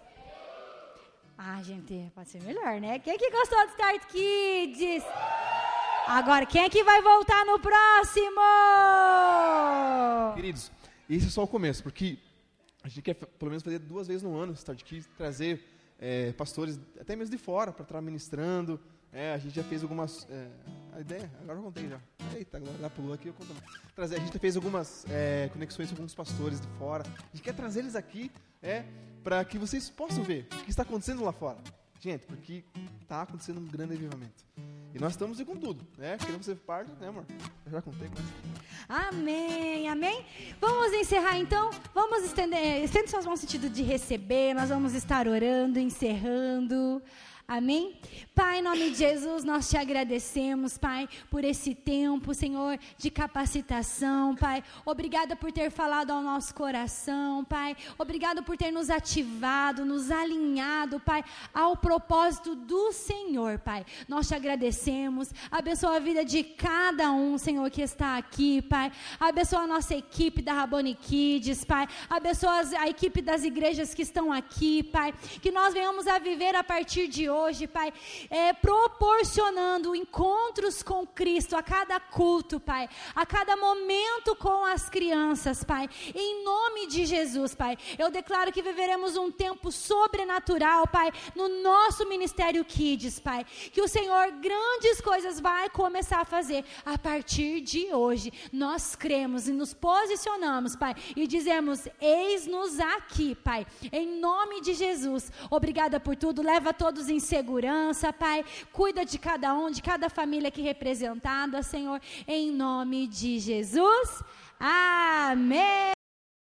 Ah, gente, pode ser melhor, né? Quem aqui gostou do Start Kids? Agora, quem é que vai voltar no próximo? Queridos, esse é só o começo, porque a gente quer pelo menos fazer duas vezes no ano, Start Kids, trazer é, pastores até mesmo de fora para estar ministrando. É, a gente já fez algumas... É, a ideia, agora eu contei já. Eita, agora já pulou aqui, eu conto mais. Trazer, a gente já fez algumas é, conexões com alguns pastores de fora. A gente quer trazer eles aqui é, para que vocês possam ver o que está acontecendo lá fora. Gente, porque está acontecendo um grande avivamento. E nós estamos aí com tudo, né? Queremos ser parte, né, amor? Eu já contei quase. Amém, amém? Vamos encerrar então? Vamos estender, estende suas mãos no sentido de receber, nós vamos estar orando, encerrando. Amém? Pai, em nome de Jesus, nós te agradecemos, Pai, por esse tempo, Senhor, de capacitação, Pai. Obrigada por ter falado ao nosso coração, Pai. Obrigada por ter nos ativado, nos alinhado, Pai, ao propósito do Senhor, Pai. Nós te agradecemos. Abençoa a vida de cada um, Senhor, que está aqui, Pai. Abençoa a nossa equipe da Rabboni Kids, Pai. Abençoa a equipe das igrejas que estão aqui, Pai. Que nós venhamos a viver a partir de hoje. Hoje, Pai, é, proporcionando encontros com Cristo a cada culto, Pai, a cada momento com as crianças, Pai, em nome de Jesus, Pai, eu declaro que viveremos um tempo sobrenatural, Pai, no nosso Ministério Kids, Pai, que o Senhor grandes coisas vai começar a fazer a partir de hoje. Nós cremos e nos posicionamos, Pai, e dizemos, eis-nos aqui, Pai, em nome de Jesus. Obrigada por tudo, leva todos em segurança, Pai, cuida de cada um, de cada família aqui representada, Senhor, em nome de Jesus, amém.